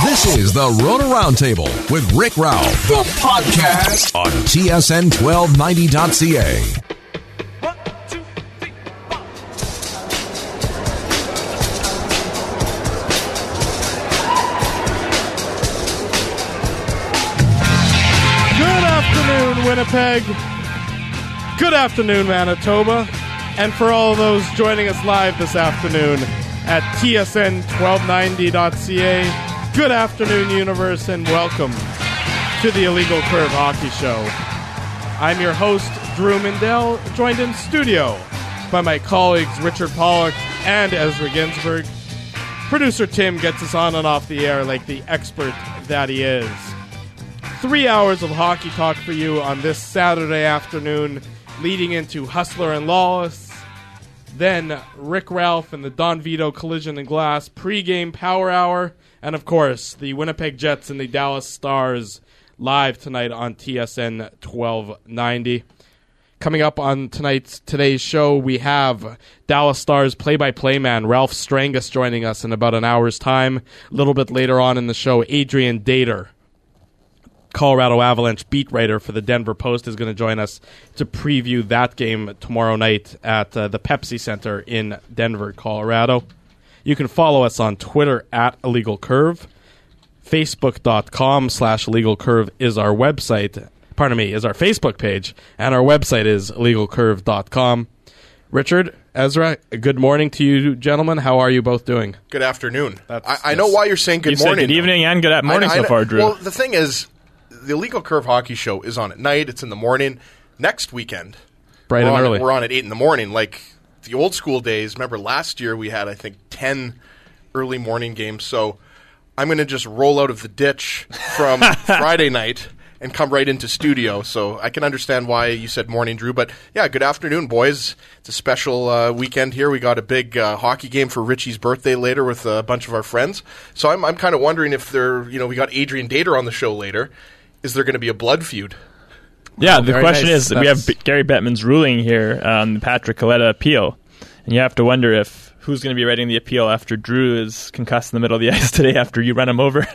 This is the Roto Roundtable with Rick Ralph, the podcast on TSN1290.ca. Good afternoon, Winnipeg. Good afternoon, Manitoba. And for all those joining us live this afternoon at TSN1290.ca, good afternoon, universe, and welcome to the Illegal Curve Hockey Show. I'm your host, Drew Mindell, joined in studio by my colleagues Richard Pollock and Ezra Ginsburg. Producer Tim gets us on and off the air like the expert that he is. 3 hours of hockey talk for you on this Saturday afternoon, leading into Hustler and Lawless. Then Rick Ralph and the Don Vito Collision and Glass pregame power hour. And, of course, the Winnipeg Jets and the Dallas Stars live tonight on TSN 1290. Coming up on today's show, we have Dallas Stars play-by-play man Ralph Strangus joining us in about an hour's time. A little bit later on in the show, Adrian Dater, Colorado Avalanche beat writer for the Denver Post, is going to join us to preview that game tomorrow night at the Pepsi Center in Denver, Colorado. You can follow us on Twitter at Illegal Curve. Facebook.com/Illegal Curve is our website. Is our Facebook page. And our website is illegalcurve.com. Richard, Ezra, good morning to you gentlemen. How are you both doing? Good afternoon. I know why you're saying good morning. Good evening and good morning so far, Drew. Well, the thing is, the Illegal Curve Hockey Show is on at night. It's in the morning. Next weekend, bright and early. We're on at 8 in the morning. Like the old school days. Remember last year we had, I think, 10 early morning games. So I'm going to just roll out of the ditch from Friday night and come right into studio. So I can understand why you said morning, Drew. But yeah, good afternoon, boys. It's a special weekend here. We got a big hockey game for Richie's birthday later with a bunch of our friends. So I'm kind of wondering if we got Adrian Dater on the show later. Is there going to be a blood feud? Yeah, the question is, we have Gary Bettman's ruling here on the Patrick Coletta appeal. And you have to wonder if who's going to be writing the appeal after Drew is concussed in the middle of the ice today after you run him over.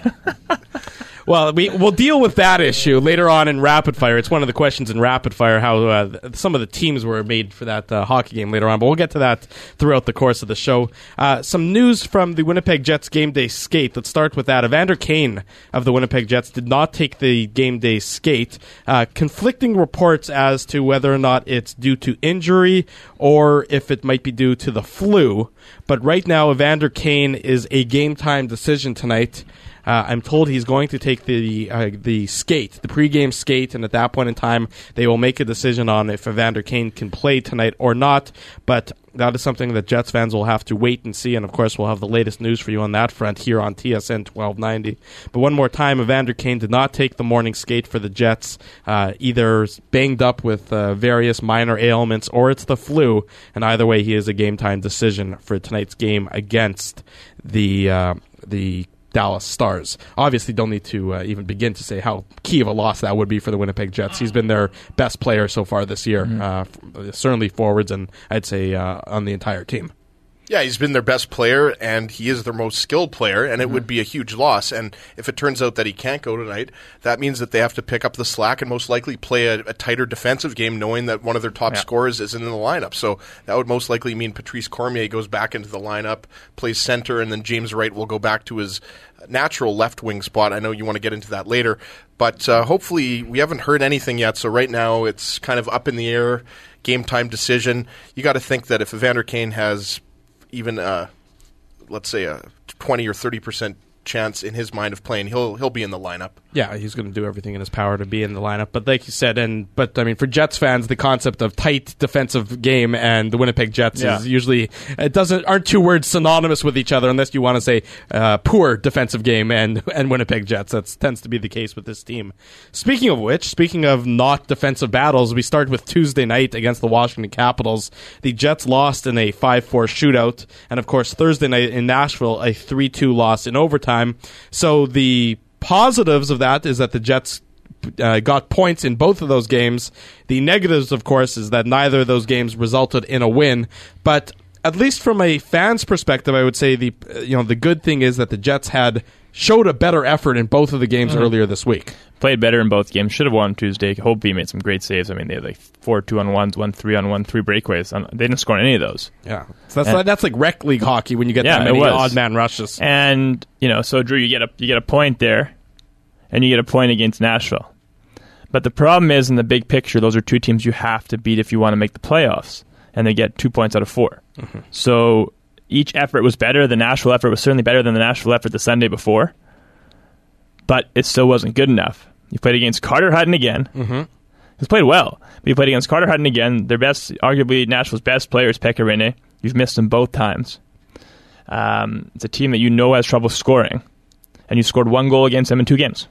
Well, we'll deal with that issue later on in Rapid Fire. It's one of the questions in Rapid Fire, how some of the teams were made for that hockey game later on. But we'll get to that throughout the course of the show. Some news from the Winnipeg Jets game day skate. Let's start with that. Evander Kane of the Winnipeg Jets did not take the game day skate. Conflicting reports as to whether or not it's due to injury or if it might be due to the flu. But right now, Evander Kane is a game-time decision tonight. I'm told he's going to take the skate, the pregame skate, and at that point in time, they will make a decision on if Evander Kane can play tonight or not. But that is something that Jets fans will have to wait and see, and of course, we'll have the latest news for you on that front here on TSN 1290. But one more time, Evander Kane did not take the morning skate for the Jets, either banged up with various minor ailments or it's the flu, and either way, he is a game-time decision for tonight's game against the Dallas Stars. Obviously, don't need to even begin to say how key of a loss that would be for the Winnipeg Jets. He's been their best player so far this year, certainly forwards, and I'd say on the entire team. Yeah, he's been their best player, and he is their most skilled player, and it would be a huge loss. And if it turns out that he can't go tonight, that means that they have to pick up the slack and most likely play a tighter defensive game, knowing that one of their top scorers isn't in the lineup. So that would most likely mean Patrice Cormier goes back into the lineup, plays center, and then James Wright will go back to his natural left wing spot. I know you want to get into that later, but hopefully we haven't heard anything yet. So right now it's kind of up in the air, game time decision. You got to think that if Evander Kane has even let's say a 20 or 30% chance in his mind of playing, he'll be in the lineup. Yeah, he's going to do everything in his power to be in the lineup. But like you said, but I mean, for Jets fans, the concept of tight defensive game and the Winnipeg Jets is usually aren't two words synonymous with each other unless you want to say poor defensive game and Winnipeg Jets. That tends to be the case with this team. Speaking of not defensive battles, we start with Tuesday night against the Washington Capitals. The Jets lost in a 5-4 shootout, and of course Thursday night in Nashville, a 3-2 loss in overtime. So the positives of that is that the Jets got points in both of those games. The negatives, of course, is that neither of those games resulted in a win. But at least from a fan's perspective, I would say the good thing is that the Jets had showed a better effort in both of the games earlier this week. Played better in both games. Should have won Tuesday. Hobie made some great saves. I mean, they had like 4 2-on-1s, 1 3-on-1, 3 breakaways. They didn't score any of those. Yeah, so that's like rec league hockey when you get that many odd man rushes. And so Drew, you get a point there, and you get a point against Nashville. But the problem is, in the big picture, those are two teams you have to beat if you want to make the playoffs, and they get 2 points out of 4. Mm-hmm. So each effort was better. The Nashville effort was certainly better than the Nashville effort the Sunday before, but it still wasn't good enough. You played against Carter Hutton again. Mm-hmm. He's played well, but you played against Carter Hutton again. Their best, arguably Nashville's best player is Pekka Rinne. You've missed him both times. It's a team that you know has trouble scoring, and you scored 1 goal against them in 2 games.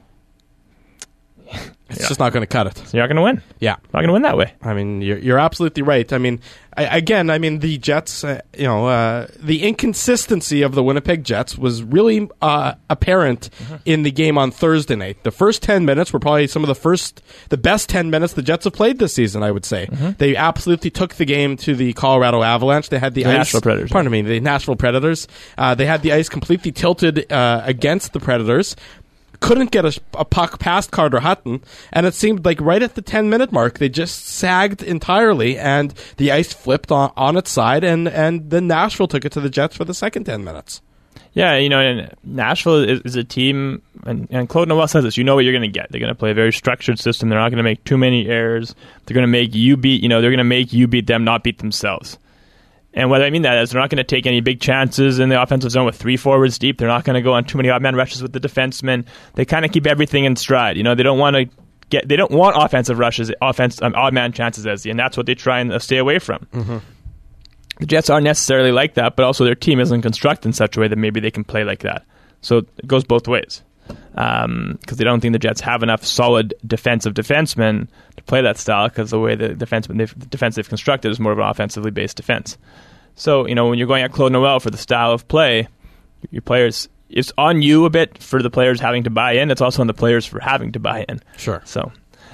It's just not going to cut it. So you're not going to win. Yeah. Not going to win that way. I mean, you're absolutely right. I mean, the Jets, the inconsistency of the Winnipeg Jets was really apparent in the game on Thursday night. The first 10 minutes were probably some of the best 10 minutes the Jets have played this season, I would say. Mm-hmm. They absolutely took the game to the Colorado Avalanche. They had the Nashville Predators. Pardon me, the Nashville Predators. They had the ice completely tilted against the Predators. Couldn't get a puck past Carter Hutton, and it seemed like right at the 10-minute mark, they just sagged entirely, and the ice flipped on its side, and then Nashville took it to the Jets for the second 10 minutes. Yeah, and Nashville is a team, and Claude Noel says this, you know what you're going to get. They're going to play a very structured system. They're not going to make too many errors. They're going to make you beat them, not beat themselves. And what I mean that is they're not going to take any big chances in the offensive zone with 3 forwards deep. They're not going to go on too many odd man rushes with the defensemen. They kind of keep everything in stride. They don't want offensive rushes, odd man chances, and that's what they try and stay away from. Mm-hmm. The Jets aren't necessarily like that, but also their team isn't constructed in such a way that maybe they can play like that. So it goes both ways. Because they don't think the Jets have enough solid defensemen to play that style, because the way the defense they've constructed is more of an offensively based defense. So, when you're going at Claude Noel for the style of play, your players, it's on you a bit for the players having to buy in. It's also on the players for having to buy in. Sure. So,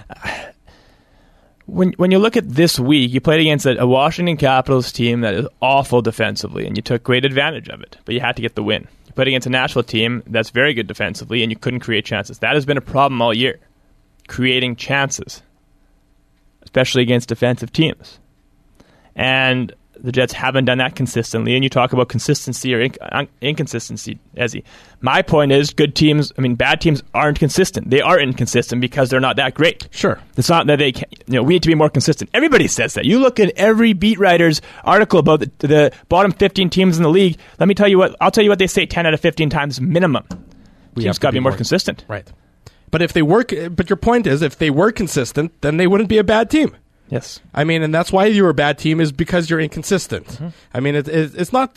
when you look at this week, you played against a Washington Capitals team that is awful defensively, and you took great advantage of it, but you had to get the win. You played against a Nashville team that's very good defensively, and you couldn't create chances. That has been a problem all year, creating chances, especially against defensive teams. And the Jets haven't done that consistently, and you talk about consistency or inconsistency, Ezzy. My point is, bad teams aren't consistent. They are inconsistent because they're not that great. Sure. It's not that they can't, we need to be more consistent. Everybody says that. You look at every beat writer's article about the bottom 15 teams in the league, I'll tell you what they say 10 out of 15 times minimum. Teams got to be more consistent. Right. But your point is, if they were consistent, then they wouldn't be a bad team. Yes. And that's why you're a bad team, is because you're inconsistent. Mm-hmm. It's not,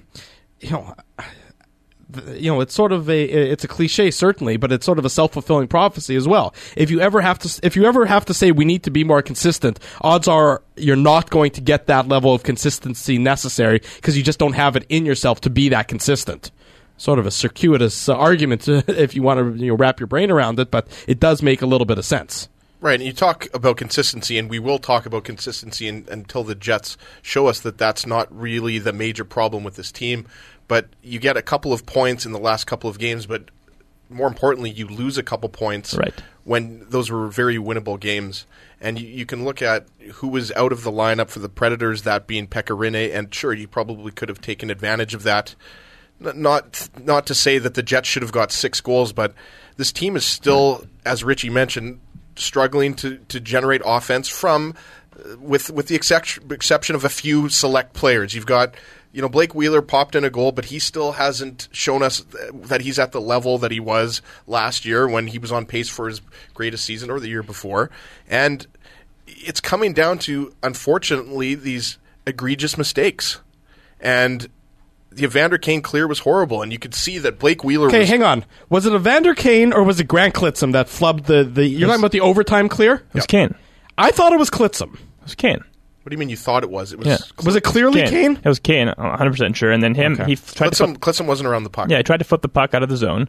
it's sort of it's a cliche, certainly, but it's sort of a self-fulfilling prophecy as well. If you ever have to say we need to be more consistent, odds are you're not going to get that level of consistency necessary, because you just don't have it in yourself to be that consistent. Sort of a circuitous argument if you want to wrap your brain around it, but it does make a little bit of sense. Right, and you talk about consistency, and we will talk about consistency until the Jets show us that that's not really the major problem with this team. But you get a couple of points in the last couple of games, but more importantly, you lose a couple points when those were very winnable games. And you can look at who was out of the lineup for the Predators, that being Pekka Rinne, and sure, you probably could have taken advantage of that. Not to say that the Jets should have got 6 goals, but this team is still, as Richie mentioned, struggling to generate offense with the exception of a few select players. You've got, Blake Wheeler popped in a goal, but he still hasn't shown us that he's at the level that he was last year when he was on pace for his greatest season, or the year before. And it's coming down to, unfortunately, these egregious mistakes. And the Evander Kane clear was horrible, and you could see that Blake Wheeler Okay, hang on. Was it Evander Kane or was it Grant Klitzum that flubbed the you're talking about the overtime clear? It was Kane. I thought it was Klitzum. It was Kane. What do you mean you thought it was? It was. Yeah. Was it clearly Kane? It was Kane, 100% sure. And then he tried Klitzum wasn't around the puck. Yeah, he tried to flip the puck out of the zone.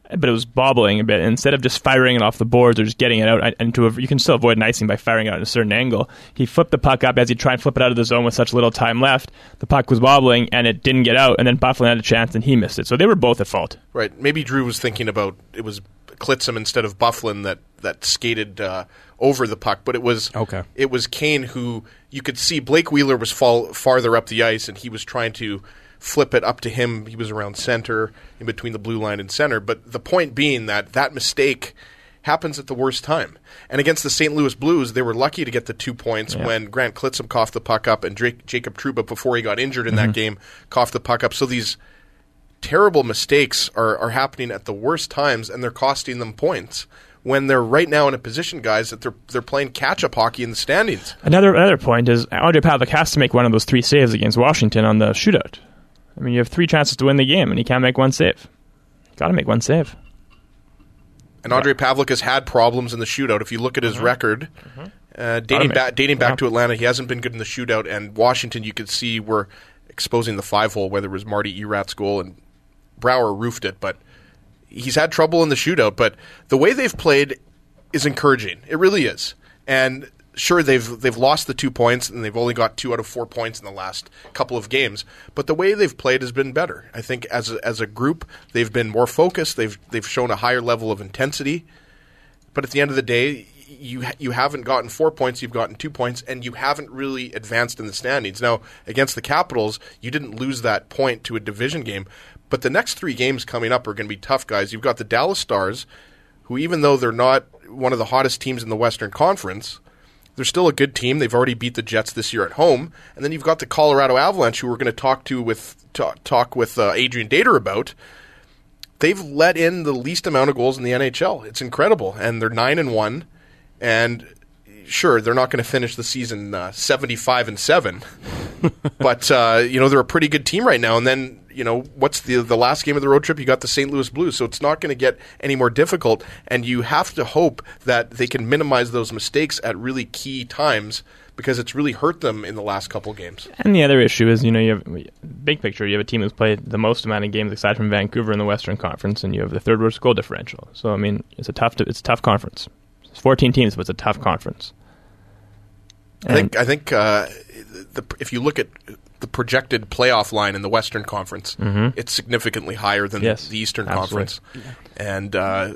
but it was bobbling a bit. Instead of just firing it off the boards or just getting it out, you can still avoid an icing by firing it out at a certain angle. He flipped the puck up as he tried to flip it out of the zone with such little time left. The puck was wobbling, and it didn't get out, and then Byfuglien had a chance, and he missed it. So they were both at fault. Right. Maybe Drew was thinking about it was Klitzem instead of Byfuglien that skated over the puck, but it was Kane who you could see Blake Wheeler was farther up the ice, and he was trying to flip it up to him. He was around center, in between the blue line and center. But the point being that mistake happens at the worst time. And against the St. Louis Blues, they were lucky to get the 2 points when Grant Klitzem coughed the puck up and Jacob Trouba, before he got injured in that game, coughed the puck up. So these terrible mistakes are happening at the worst times, and they're costing them points when they're right now in a position, guys, that they're playing catch-up hockey in the standings. Another point is Ondrej Pavelec has to make one of those 3 saves against Washington on the shootout. I mean, you have 3 chances to win the game, and he can't make one save. Got to make one save. And Ondrej Pavelec has had problems in the shootout. If you look at his record, dating back to Atlanta, he hasn't been good in the shootout. And Washington, you could see, were exposing the 5-hole, whether it was Marty Erat's goal, and Brouwer roofed it. But he's had trouble in the shootout. But the way they've played is encouraging. It really is. And sure, they've lost the 2 points, and they've only got 2 out of 4 points in the last couple of games. But the way they've played has been better. I think as a group, they've been more focused. They've shown a higher level of intensity. But at the end of the day, you haven't gotten 4 points. You've gotten 2 points, and you haven't really advanced in the standings. Now, against the Capitals, you didn't lose that point to a division game. But the next 3 games coming up are going to be tough, guys. You've got the Dallas Stars, who, even though they're not one of the hottest teams in the Western Conference, they're still a good team. They've already beat the Jets this year at home. And then you've got the Colorado Avalanche, who we're going to talk with Adrian Dater about. They've let in the least amount of goals in the NHL. It's incredible. And they're 9-1. And sure, they're not going to finish the season 75-7. But, they're a pretty good team right now. And then, what's the last game of the road trip? You got the St. Louis Blues. So it's not going to get any more difficult. And you have to hope that they can minimize those mistakes at really key times, because it's really hurt them in the last couple games. And the other issue is, you have big picture. You have a team who's played the most amount of games aside from Vancouver in the Western Conference, and you have the third worst goal differential. So, I mean, it's a tough conference. It's 14 teams, but it's a tough conference. And I think if you look at the projected playoff line in the Western Conference, it's significantly higher than the Eastern Conference. And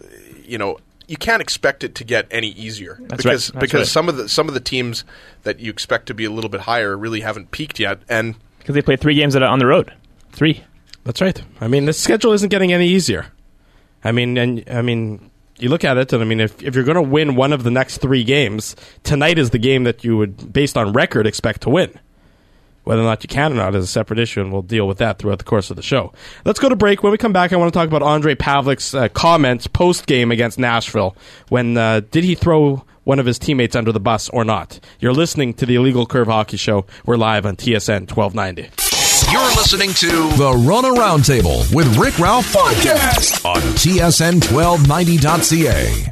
you can't expect it to get any easier. Because some of the teams that you expect to be a little bit higher really haven't peaked yet, and because they play 3 games on the road. 3. That's right. I mean, the schedule isn't getting any easier. I mean, you look at it, and if you're going to win one of the next 3 games, tonight is the game that you would, based on record, expect to win. Whether or not you can or not is a separate issue, and we'll deal with that throughout the course of the show. Let's go to break. When we come back, I want to talk about Ondrej Pavelec's comments post-game against Nashville. When did he throw one of his teammates under the bus or not? You're listening to the Illegal Curve Hockey Show. We're live on TSN 1290. You're listening to the Rona Roundtable with Rick Ralph Podcast on TSN 1290.ca.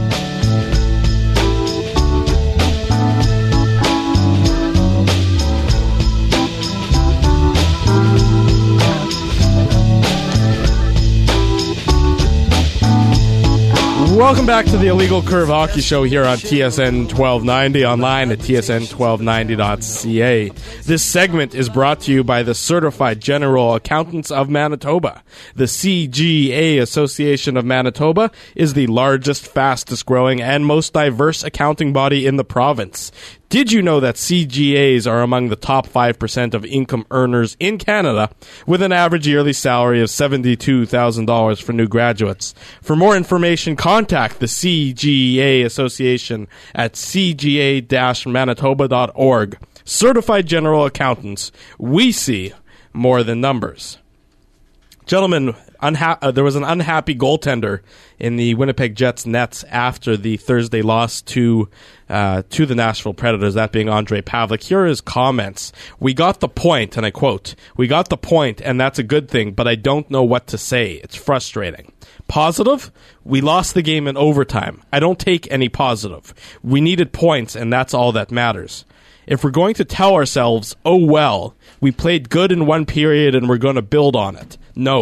Welcome back to the Illegal Curve Hockey Show here on TSN 1290, online at tsn1290.ca. This segment is brought to you by the Certified General Accountants of Manitoba. The CGA Association of Manitoba is the largest, fastest growing, and most diverse accounting body in the province. Did you know that CGAs are among the top 5% of income earners in Canada, with an average yearly salary of $72,000 for new graduates? For more information, contact the CGA Association at cga-manitoba.org. Certified General Accountants. We see more than numbers. Gentlemen, there was an unhappy goaltender in the Winnipeg Jets nets after the Thursday loss to the Nashville Predators, that being Ondrej Pavelec. Here are his comments. "We got the point," and I quote, "We got the point, and that's a good thing, but I don't know what to say. It's frustrating. Positive? We lost the game in overtime. I don't take any positive. We needed points, and that's all that matters. If we're going to tell ourselves, oh well, we played good in one period and we're going to build on it. No.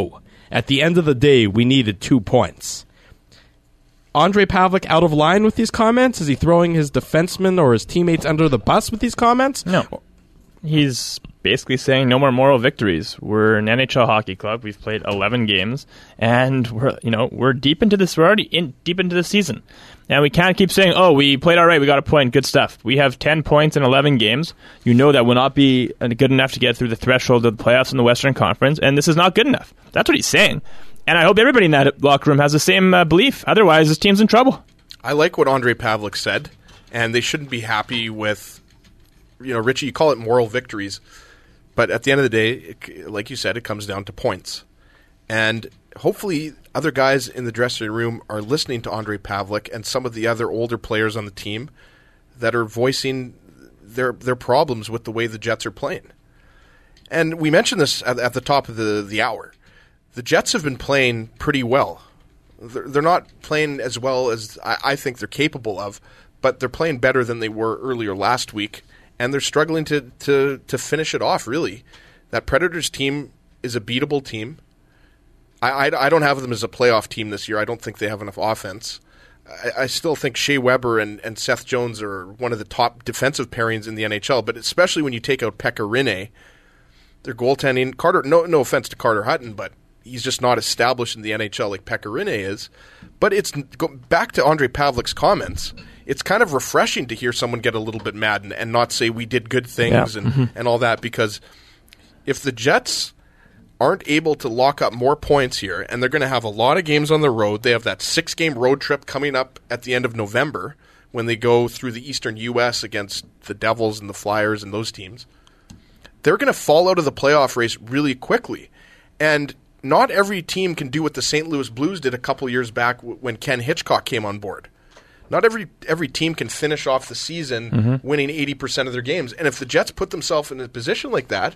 At the end of the day, we needed 2 points. Andre Pavlik out of line with these comments? Is he throwing his defensemen or his teammates under the bus with these comments? No. He's basically saying no more moral victories. We're an NHL hockey club. We've played 11 games, and we're deep into this. We're already deep into the season, and we can't keep saying, "Oh, we played all right. We got a point. Good stuff." We have 10 points in 11 games. You know that will not be good enough to get through the threshold of the playoffs in the Western Conference, and this is not good enough. That's what he's saying, and I hope everybody in that locker room has the same belief. Otherwise, this team's in trouble. I like what Andre Pavlik said, and they shouldn't be happy with. Richie, you call it moral victories, but at the end of the day, like you said, it comes down to points. And hopefully other guys in the dressing room are listening to Andre Pavlik and some of the other older players on the team that are voicing their problems with the way the Jets are playing. And we mentioned this at the top of the hour. The Jets have been playing pretty well. They're not playing as well as I think they're capable of, but they're playing better than they were earlier last week. And they're struggling to finish it off, really. That Predators team is a beatable team. I don't have them as a playoff team this year. I don't think they have enough offense. I still think Shea Weber and Seth Jones are one of the top defensive pairings in the NHL, but especially when you take out Pekka Rinne, their goaltending. Carter, no offense to Carter Hutton, but he's just not established in the NHL like Pekka Rinne is. But back to Andre Pavlik's comments. It's kind of refreshing to hear someone get a little bit mad and not say we did good things and all that, because if the Jets aren't able to lock up more points here, and they're going to have a lot of games on the road, they have that 6-game road trip coming up at the end of November when they go through the Eastern U.S. against the Devils and the Flyers and those teams, they're going to fall out of the playoff race really quickly. And not every team can do what the St. Louis Blues did a couple years back when Ken Hitchcock came on board. Not every team can finish off the season winning 80% of their games. And if the Jets put themselves in a position like that,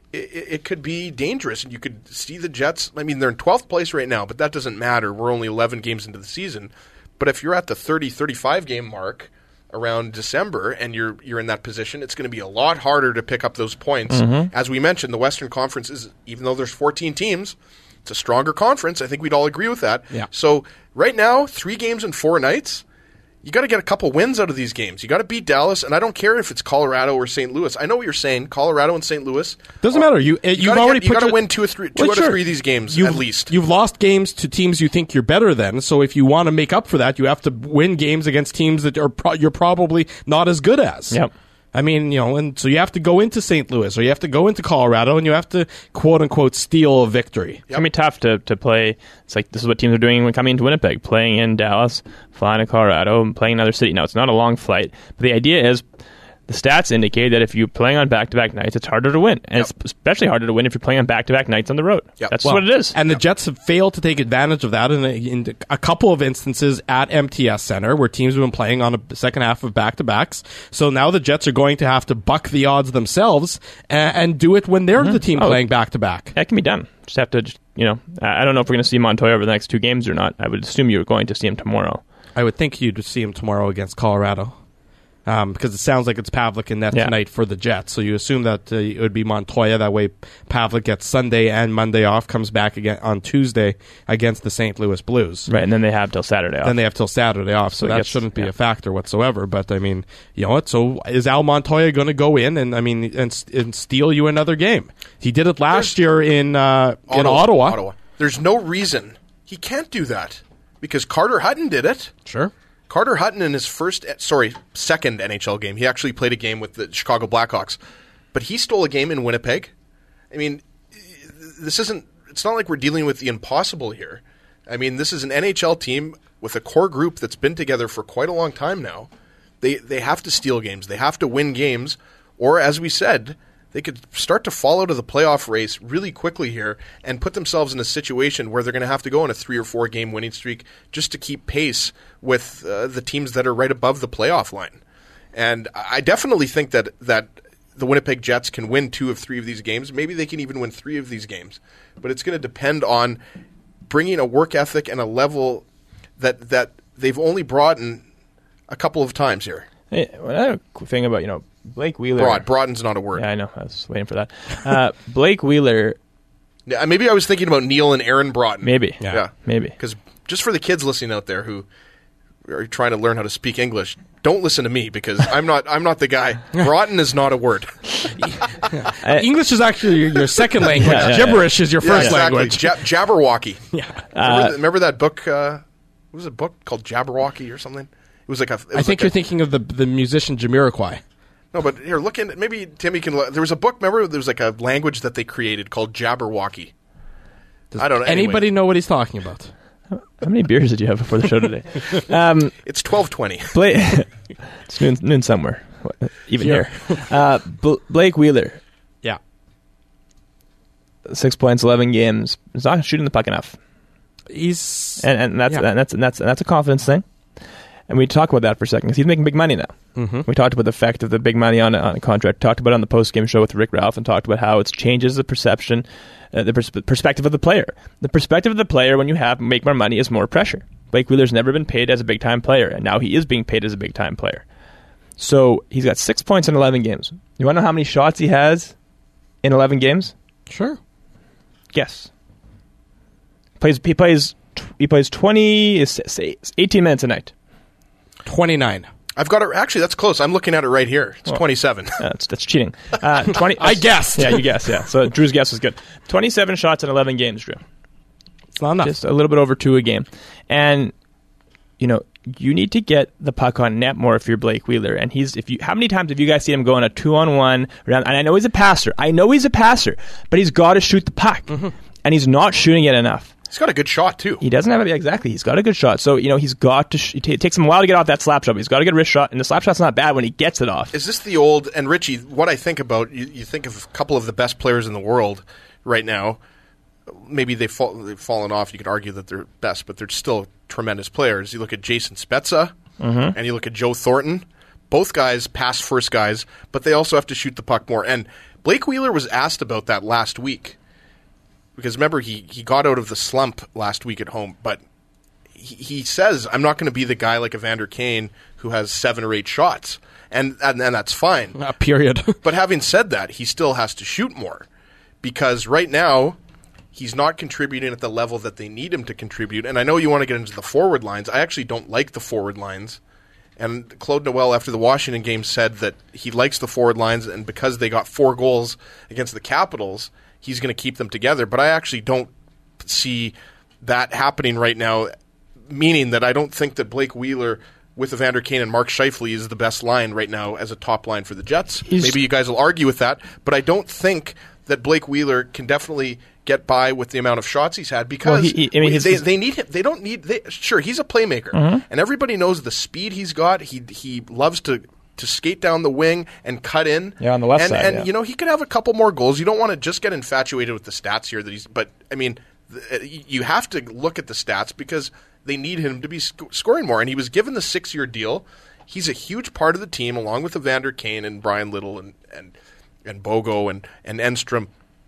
it could be dangerous. And you could see the Jets, they're in 12th place right now, but that doesn't matter. We're only 11 games into the season. But if you're at the 30-35 game mark around December and you're in that position, it's going to be a lot harder to pick up those points. As we mentioned, the Western Conference is, even though there's 14 teams, it's a stronger conference. I think we'd all agree with that. Yeah. So right now, 3 games in 4 nights, you got to get a couple wins out of these games. You got to beat Dallas, and I don't care if it's Colorado or St. Louis. I know what you're saying. Colorado and St. Louis doesn't matter. You've already got to win 2 out of 3 of these games at least. You've lost games to teams you think you're better than. So if you want to make up for that, you have to win games against teams that you're probably not as good as. Yep. And so you have to go into St. Louis or you have to go into Colorado and you have to, quote unquote, steal a victory. It's going to be tough to play. It's like this is what teams are doing when coming into Winnipeg, playing in Dallas, flying to Colorado, and playing another city. Now, it's not a long flight, but the idea is the stats indicate that if you're playing on back-to-back nights, it's harder to win. And it's especially harder to win if you're playing on back-to-back nights on the road. That's what it is. And the Jets have failed to take advantage of that in a couple of instances at MTS Center where teams have been playing on a second half of back-to-backs. So now the Jets are going to have to buck the odds themselves and do it when they're the team playing back-to-back. That can be done. Just have to, I don't know if we're going to see Montoya over the next 2 games or not. I would assume you're going to see him tomorrow. I would think you'd see him tomorrow against Colorado. Because it sounds like it's Pavlik in net tonight for the Jets. So you assume that it would be Montoya. That way Pavlik gets Sunday and Monday off, comes back again on Tuesday against the St. Louis Blues. Right, and then they have till Saturday off. So that shouldn't be a factor whatsoever. But, you know what? So is Al Montoya going to go in and steal you another game? He did it last year in Ottawa. There's no reason he can't do that because Carter Hutton did it. Sure. Carter Hutton in his second NHL game, he actually played a game with the Chicago Blackhawks, but he stole a game in Winnipeg. It's not like we're dealing with the impossible here. This is an NHL team with a core group that's been together for quite a long time now. They have to steal games. They have to win games, or as we said, they could start to fall out of the playoff race really quickly here and put themselves in a situation where they're going to have to go on a 3 or 4 game winning streak just to keep pace with the teams that are right above the playoff line. And I definitely think that the Winnipeg Jets can win 2 of 3 of these games. Maybe they can even win 3 of these games. But it's going to depend on bringing a work ethic and a level that they've only brought in a couple of times here. Hey, another thing about, Blake Wheeler. Broaden's not a word. Yeah, I know. I was waiting for that. Blake Wheeler Yeah, maybe I was thinking about Neil and Aaron Broughton. Maybe. Yeah. Maybe. Because just for the kids listening out there who are trying to learn how to speak English, don't listen to me because I'm not the guy. Broughton is not a word. English is actually your second language. Gibberish is your first language. Jabberwocky. Yeah. Remember that book? What was a book called Jabberwocky or something? It was like I think you're thinking of the musician Jamiroquai. No, but here, look in. Maybe Timmy can. There was a book. Remember, there was like a language that they created called Jabberwocky. I don't know. Anybody know what he's talking about? How many beers did you have before the show today? It's 12:20. It's noon somewhere. Even here. Blake Wheeler. Yeah. 6 points, 11 games. He's not shooting the puck enough. He's that's a confidence thing. And we talk about that for a second because he's making big money now. Mm-hmm. We talked about the effect of the big money on a contract. Talked about it on the post-game show with Rick Ralph and talked about how it changes the perception, the perspective of the player. The perspective of the player when you make more money is more pressure. Blake Wheeler's never been paid as a big-time player, and now he is being paid as a big-time player. So he's got 6 points in 11 games. You want to know how many shots he has in 11 games? Sure. Guess. He plays 18 minutes a night. 29. I've got it. Actually, that's close. I'm looking at it right here. It's 27. That's cheating. 20. I guessed. Yeah, you guessed. Yeah. So Drew's guess was good. 27 shots in 11 games, Drew. It's not enough. Just a little bit over 2 a game. And you need to get the puck on net more if you're Blake Wheeler. And how many times have you guys seen him go on a 2-on-1 round? And I know he's a passer, but he's got to shoot the puck, and he's not shooting it enough. He's got a good shot, too. He doesn't have it. Exactly. He's got a good shot. So, he's got to... It takes him a while to get off that slap shot. He's got a good wrist shot, and the slap shot's not bad when he gets it off. Is this the old... And, Richie, what I think about... You think of a couple of the best players in the world right now. Maybe they've fallen off. You could argue that they're best, but they're still tremendous players. You look at Jason Spezza, and you look at Joe Thornton. Both guys pass first guys, but they also have to shoot the puck more. And Blake Wheeler was asked about that last week. Because remember, he got out of the slump last week at home, but he says, I'm not going to be the guy like Evander Kane who has 7 or 8 shots, and that's fine. Period. But having said that, he still has to shoot more, because right now, he's not contributing at the level that they need him to contribute, and I know you want to get into the forward lines. I actually don't like the forward lines, and Claude Noel, after the Washington game, said that he likes the forward lines, and because they got 4 goals against the Capitals, he's going to keep them together. But I actually don't see that happening right now, meaning that I don't think that Blake Wheeler with Evander Kane and Mark Scheifele is the best line right now as a top line for the Jets. Maybe you guys will argue with that, but I don't think that Blake Wheeler can definitely get by with the amount of shots he's had because they need him. They don't need. Sure, he's a playmaker, and everybody knows the speed he's got. He loves to skate down the wing and cut in. Yeah, on the left side. And he could have a couple more goals. You don't want to just get infatuated with the stats here. But I mean, you have to look at the stats because they need him to be scoring more. And he was given the 6-year deal. He's a huge part of the team, along with Evander Kane and Brian Little and Bogo and Enstrom.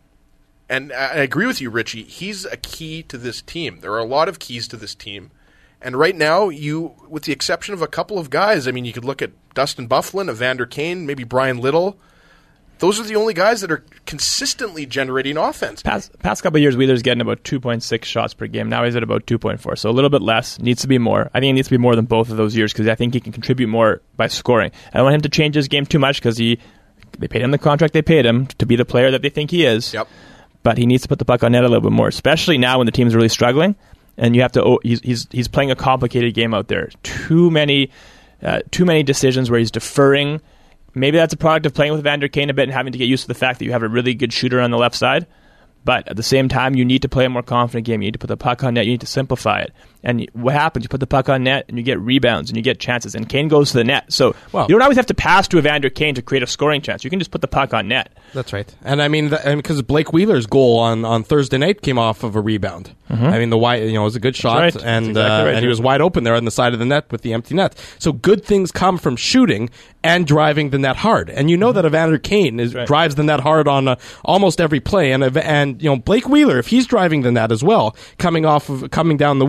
And I agree with you, Richie. He's a key to this team. There are a lot of keys to this team. And right now, with the exception of a couple of guys, I mean, you could look at Dustin Byfuglien, Evander Kane, maybe Brian Little. Those are the only guys that are consistently generating offense. Past couple of years, Wheeler's getting about 2.6 shots per game. Now he's at about 2.4, so a little bit less. Needs to be more. I think it needs to be more than both of those years because I think he can contribute more by scoring. I don't want him to change his game too much because they paid him the contract they paid him to be the player that they think he is. Yep. But he needs to put the puck on net a little bit more, especially now when the team's really struggling. And you have to. He's playing a complicated game out there. Too many decisions where he's deferring. Maybe that's a product of playing with Evander Kane a bit and having to get used to the fact that you have a really good shooter on the left side. But at the same time, you need to play a more confident game. You need to put the puck on net. You need to simplify it. And what happens? You put the puck on net, and you get rebounds, and you get chances. And Kane goes to the net. So you don't always have to pass to Evander Kane to create a scoring chance. You can just put the puck on net. That's right. And I mean, because Blake Wheeler's goal on Thursday night came off of a rebound. Mm-hmm. I mean, it was a good shot, right. And exactly right. And he was wide open there on the side of the net with the empty net. So good things come from shooting and driving the net hard. And you know that Evander Kane drives the net hard on almost every play. And Blake Wheeler, if he's driving the net as well, coming down the wing, he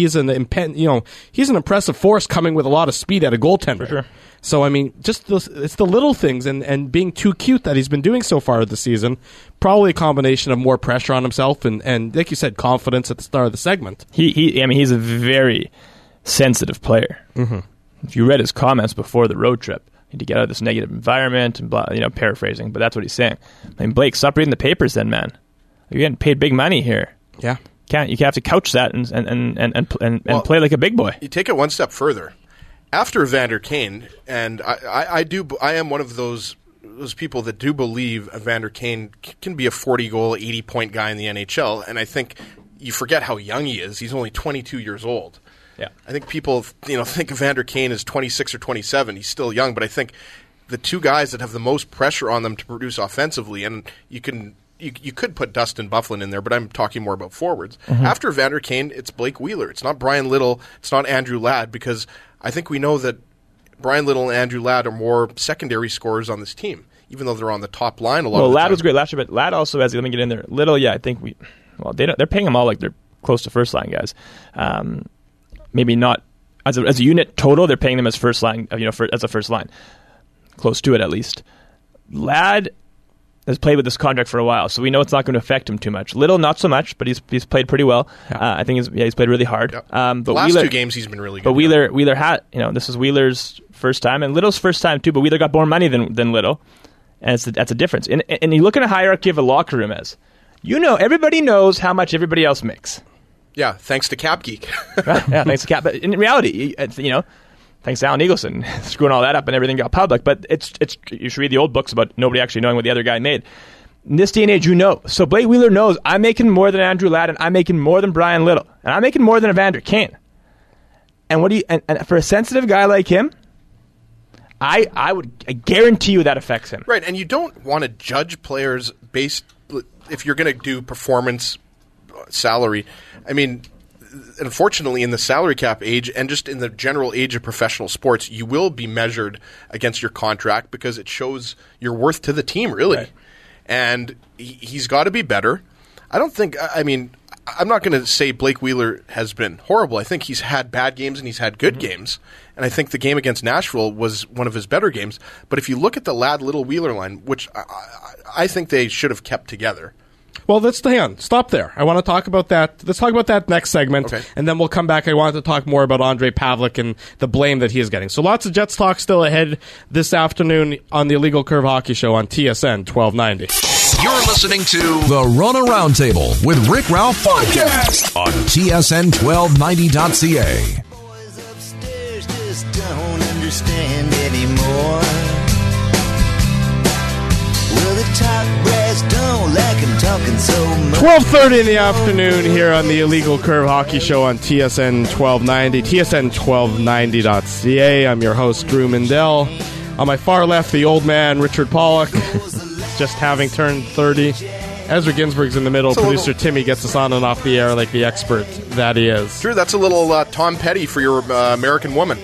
he's an impressive force coming with a lot of speed at a goaltender. For sure. So, I mean, it's the little things and being too cute that he's been doing so far this season. Probably a combination of more pressure on himself and like you said, confidence at the start of the segment. He's a very sensitive player. Mm-hmm. If you read his comments before the road trip, to get out of this negative environment and blah, paraphrasing, but that's what he's saying. I mean, Blake, stop reading the papers then, man. You're getting paid big money here. Yeah. You have to couch that and play like a big boy. You take it one step further. After Evander Kane, and I am one of those people that do believe Evander Kane can be a 40-goal, 80-point guy in the NHL, and I think you forget how young he is. He's only 22 years old. Yeah, I think people think Evander Kane is 26 or 27. He's still young, but I think the two guys that have the most pressure on them to produce offensively, and you could put Dustin Byfuglien in there, but I'm talking more about forwards. Mm-hmm. After Evander Kane, it's Blake Wheeler. It's not Brian Little. It's not Andrew Ladd, because I think we know that Brian Little and Andrew Ladd are more secondary scorers on this team, even though they're on the top line a lot of the time. Well, Ladd was great last year, but Ladd also has, let me get in there. Little, I think they're paying them all like they're close to first line guys. Maybe not as a unit total, they're paying them as first line, as a first line. Close to it, at least. Ladd has played with this contract for a while, so we know it's not going to affect him too much. Little, not so much, but he's played pretty well. Yeah. I think he's played really hard. Yep. But the last two games he's been really good. But Wheeler had, this is Wheeler's first time, and Little's first time too, but Wheeler got more money than Little, and that's a difference. And you look at a hierarchy of a locker room as, everybody knows how much everybody else makes. Yeah, thanks to Cap Geek. Yeah, thanks to Cap. But in reality, thanks to Alan Eagleson screwing all that up and everything got public. But it's you should read the old books about nobody actually knowing what the other guy made. In this day and age, So Blake Wheeler knows I'm making more than Andrew Ladd, and I'm making more than Brian Little, and I'm making more than Evander Kane. And and for a sensitive guy like him, I guarantee you that affects him. Right, and you don't want to judge players based if you're going to do performance salary. I mean, unfortunately, in the salary cap age and just in the general age of professional sports, you will be measured against your contract because it shows your worth to the team, really. Right. And he's got to be better. I'm not going to say Blake Wheeler has been horrible. I think he's had bad games and he's had good games. And I think the game against Nashville was one of his better games. But if you look at the Ladd-Little-Wheeler line, which I think they should have kept together. Well, hang on. Stop there. I want to talk about that. Let's talk about that next segment, okay. And then we'll come back. I wanted to talk more about Andrei Pavlik and the blame that he is getting. So lots of Jets talk still ahead this afternoon on the Illegal Curve Hockey Show on TSN 1290. You're listening to the Rona Roundtable with Rick Ralph Podcast on TSN 1290.ca. Boys upstairs just don't understand anymore. Well, the top brass don't like him talking so much. 12:30 in the afternoon here on the Illegal Curve Hockey Show on TSN 1290, TSN 1290.ca. I'm your host, Drew Mindell. On my far left, the old man, Richard Pollock, just having turned 30. Ezra Ginsburg's in the middle. Producer Timmy gets us on and off the air like the expert that he is. Drew, that's a little Tom Petty for your American Woman.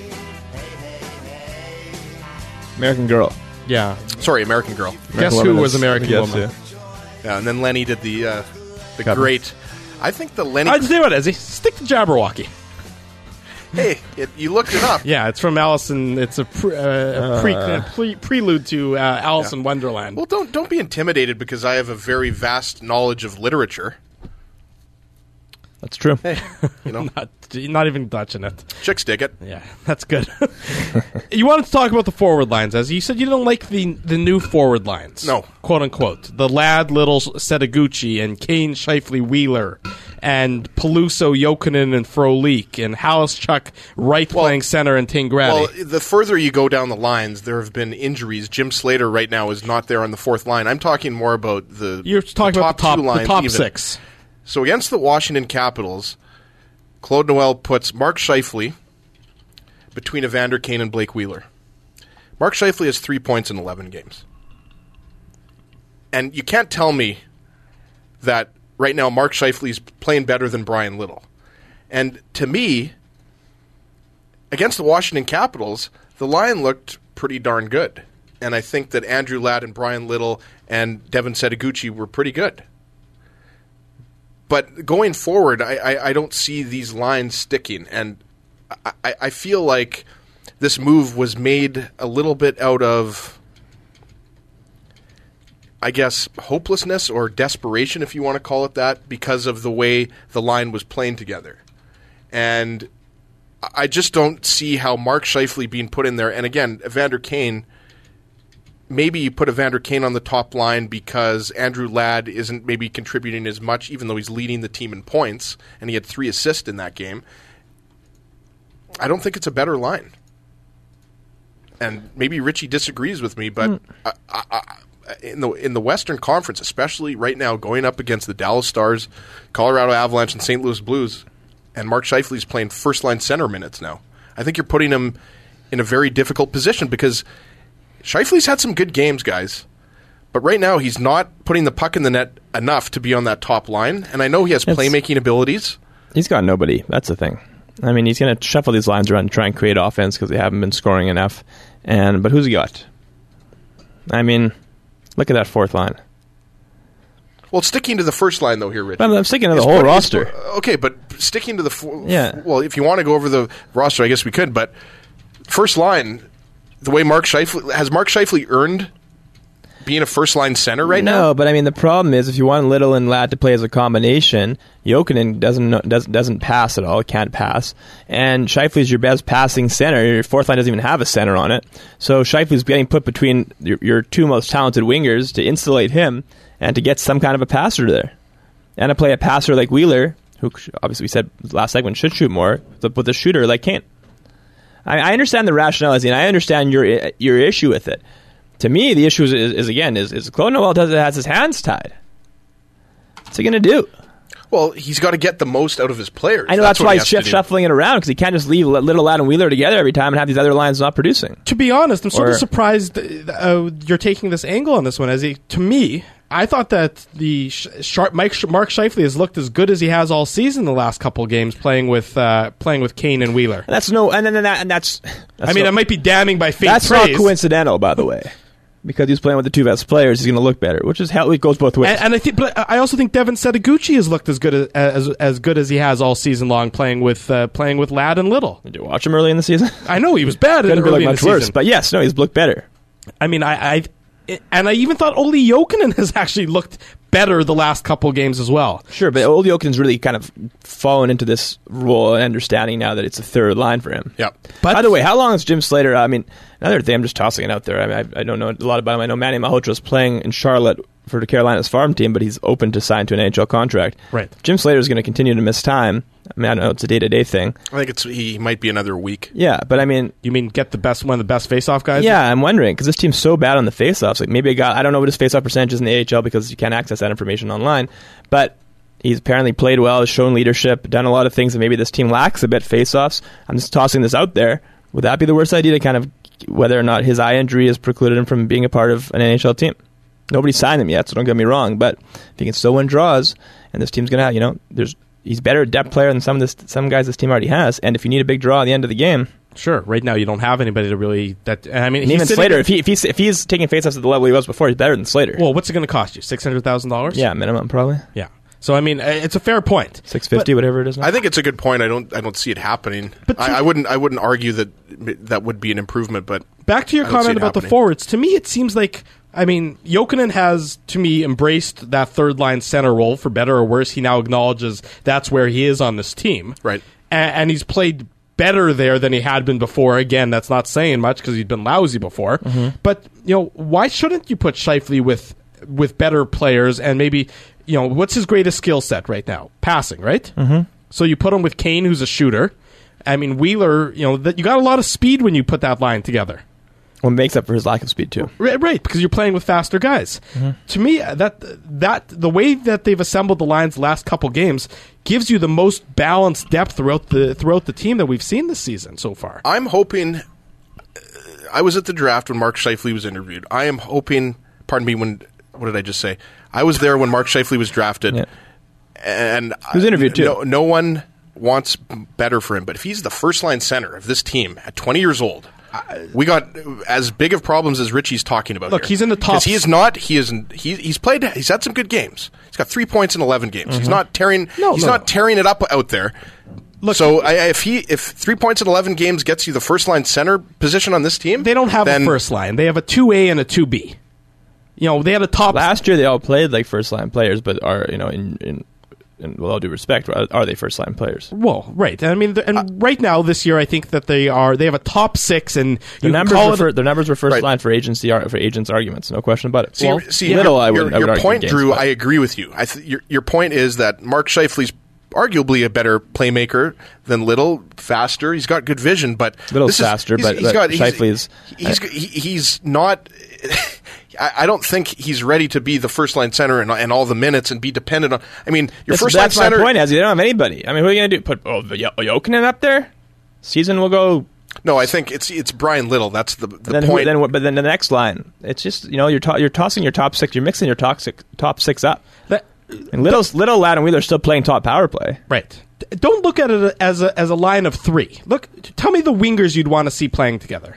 American Girl. Yeah. Sorry, American Girl. Guess who was American Woman? Yeah, and then Lenny did the great. I think the Lenny. I'd say what, Ezzy? Stick to Jabberwocky. Hey, you looked it up. Yeah, it's from Allison. It's a prelude to Alice in Wonderland. Well, don't be intimidated because I have a very vast knowledge of literature. That's true. Hey, not even Dutch in it. Chicks dig it. Yeah, that's good. You wanted to talk about the forward lines, as you said you didn't like the new forward lines. No. Quote unquote. The Ladd, Little, Setaguchi, and Kane, Scheifele, Wheeler, and Peluso, Jokinen, and Frolik, and Halischuk, Wright playing center, and Tingradi. Well, the further you go down the lines, there have been injuries. Jim Slater right now is not there on the fourth line. I'm talking more about You're talking about the top six. So against the Washington Capitals, Claude Noel puts Mark Scheifele between Evander Kane and Blake Wheeler. Mark Scheifele has 3 points in 11 games. And you can't tell me that right now Mark Scheifele is playing better than Brian Little. And to me, against the Washington Capitals, the line looked pretty darn good. And I think that Andrew Ladd and Brian Little and Devin Setaguchi were pretty good. But going forward, I don't see these lines sticking. And I feel like this move was made a little bit out of, I guess, hopelessness or desperation, if you want to call it that, because of the way the line was playing together. And I just don't see how Mark Scheifele being put in there. And again, Evander Kane, maybe you put Evander Kane on the top line because Andrew Ladd isn't maybe contributing as much, even though he's leading the team in points, and he had 3 assists in that game. I don't think it's a better line. And maybe Richie disagrees with me, but in the Western Conference, especially right now, going up against the Dallas Stars, Colorado Avalanche, and St. Louis Blues, and Mark Scheifele's playing first-line center minutes now, I think you're putting him in a very difficult position because Scheifele's had some good games, guys. But right now, he's not putting the puck in the net enough to be on that top line. And I know he has playmaking abilities. He's got nobody. That's the thing. I mean, he's going to shuffle these lines around and try and create offense because they haven't been scoring enough. But who's he got? I mean, look at that fourth line. Well, sticking to the first line, though, here, Rich. I'm sticking to the whole roster. Okay, but sticking to the... Well, if you want to go over the roster, I guess we could. But first line, the way Mark Scheifele... Has Mark Scheifele earned being a first-line center right now? No, but I mean, the problem is if you want Little and Ladd to play as a combination, Jokinen doesn't pass at all, can't pass. And Scheifele's your best passing center. Your fourth line doesn't even have a center on it. So Scheifele's getting put between your 2 most talented wingers to insulate him and to get some kind of a passer there. And to play a passer like Wheeler, who obviously we said last segment should shoot more, with a shooter like Kane. I understand the rationality, and I understand your issue with it. To me, the issue is Claude Noel has his hands tied. What's he going to do? Well, he's got to get the most out of his players. I know that's why he's shuffling it around, because he can't just leave Little, Ladd, and Wheeler together every time and have these other lines not producing. To be honest, I'm sort of surprised you're taking this angle on this one. To me, I thought that Mark Scheifele has looked as good as he has all season the last couple of games playing with Kane and Wheeler. That's it might be damning by faint praise. That's not coincidental, by the way. Because he's playing with the 2 best players, he's going to look better, which is how it goes both ways. But I also think Devin Setoguchi has looked as good as he has all season long, playing with Ladd and Little. Did you watch him early in the season? I know he was bad. Couldn't be like much worse, but yes, no, he's looked better. I mean, I even thought Olli Jokinen has actually looked better the last couple of games as well. Sure, but Olli Jokinen's really kind of fallen into this role and understanding now that it's a third line for him. Yep. By the way, how long is Jim Slater? I mean, another thing, I'm just tossing it out there. I mean, I don't know a lot about him. I know Manny Malhotra's playing in Charlotte for the Carolina's farm team, but he's open to sign to an NHL contract. Right. Jim Slater is going to continue to miss time. I mean, I don't know, it's a day-to-day thing. I think he might be another week. Yeah, but I mean... You mean get one of the best face-off guys? Yeah, I'm wondering, because this team's so bad on the face-offs. Like maybe a guy, I don't know what his face-off percentage is in the AHL because you can't access that information online, but he's apparently played well, has shown leadership, done a lot of things that maybe this team lacks a bit face-offs. I'm just tossing this out there. Would that be the worst idea to kind of... whether or not his eye injury has precluded him from being a part of an NHL team? Nobody's signed him yet, so don't get me wrong, but if he can still win draws, and this team's going to have, he's better a depth player than some guys this team already has, and if you need a big draw at the end of the game... Sure, right now you don't have anybody to really... even Slater, if he's taking faceoffs at the level he was before, he's better than Slater. Well, what's it going to cost you? $600,000? Yeah, minimum, probably. Yeah. So, I mean, it's a fair point. $650, whatever it is now. I think it's a good point. I don't see it happening. But I wouldn't argue that would be an improvement, but... Back to your comment about the forwards, to me it seems like... I mean, Jokinen has, to me, embraced that third-line center role, for better or worse. He now acknowledges that's where he is on this team. Right. And he's played better there than he had been before. Again, that's not saying much because he'd been lousy before. Mm-hmm. But, why shouldn't you put Scheifele with better players and maybe, what's his greatest skill set right now? Passing, right? Mm-hmm. So you put him with Kane, who's a shooter. I mean, Wheeler, you got a lot of speed when you put that line together. Well, it makes up for his lack of speed, too. Right, because you're playing with faster guys. Mm-hmm. To me, that the way that they've assembled the lines the last couple games gives you the most balanced depth throughout the team that we've seen this season so far. I'm hoping... I was at the draft when Mark Scheifele was interviewed. I am hoping... Pardon me, what did I just say? I was there when Mark Scheifele was drafted. Yeah. And he was interviewed, too. No one wants better for him. But if he's the first-line center of this team at 20 years old... we got as big of problems as Richie's talking about. Look, here. he's in the top. He is not. He's played. He's had some good games. He's got 3 points in 11 games. He's not tearing. Not tearing it up out there. Look, so if 3 points in 11 games gets you the first line center position on this team, they don't have a first line. They have a 2A and a 2B. They had a top. Last year they all played like first line players, but are in with all due respect, are they first line players? Well, right. I mean, and right now this year, I think that they have a top 6, and their numbers were first line for agents arguments, no question about it. Your point, Drew. I agree with you. Your point is that Mark Scheifele's arguably a better playmaker than Little, faster. He's got good vision, but Little's faster. But Scheifele he's not. I don't think he's ready to be the first line center and all the minutes and be dependent on. I mean, first line center. That's my point. They don't have anybody. I mean, what are you going to do? Put Jokinen up there? Season will go. No, I think it's Brian Little. That's the point. But then the next line, it's just you're tossing your top 6. You're mixing your top 6 up. And Little, Ladd, and Wheeler are still playing top power play. Right. Don't look at it as a line of 3. Look, tell me the wingers you'd want to see playing together.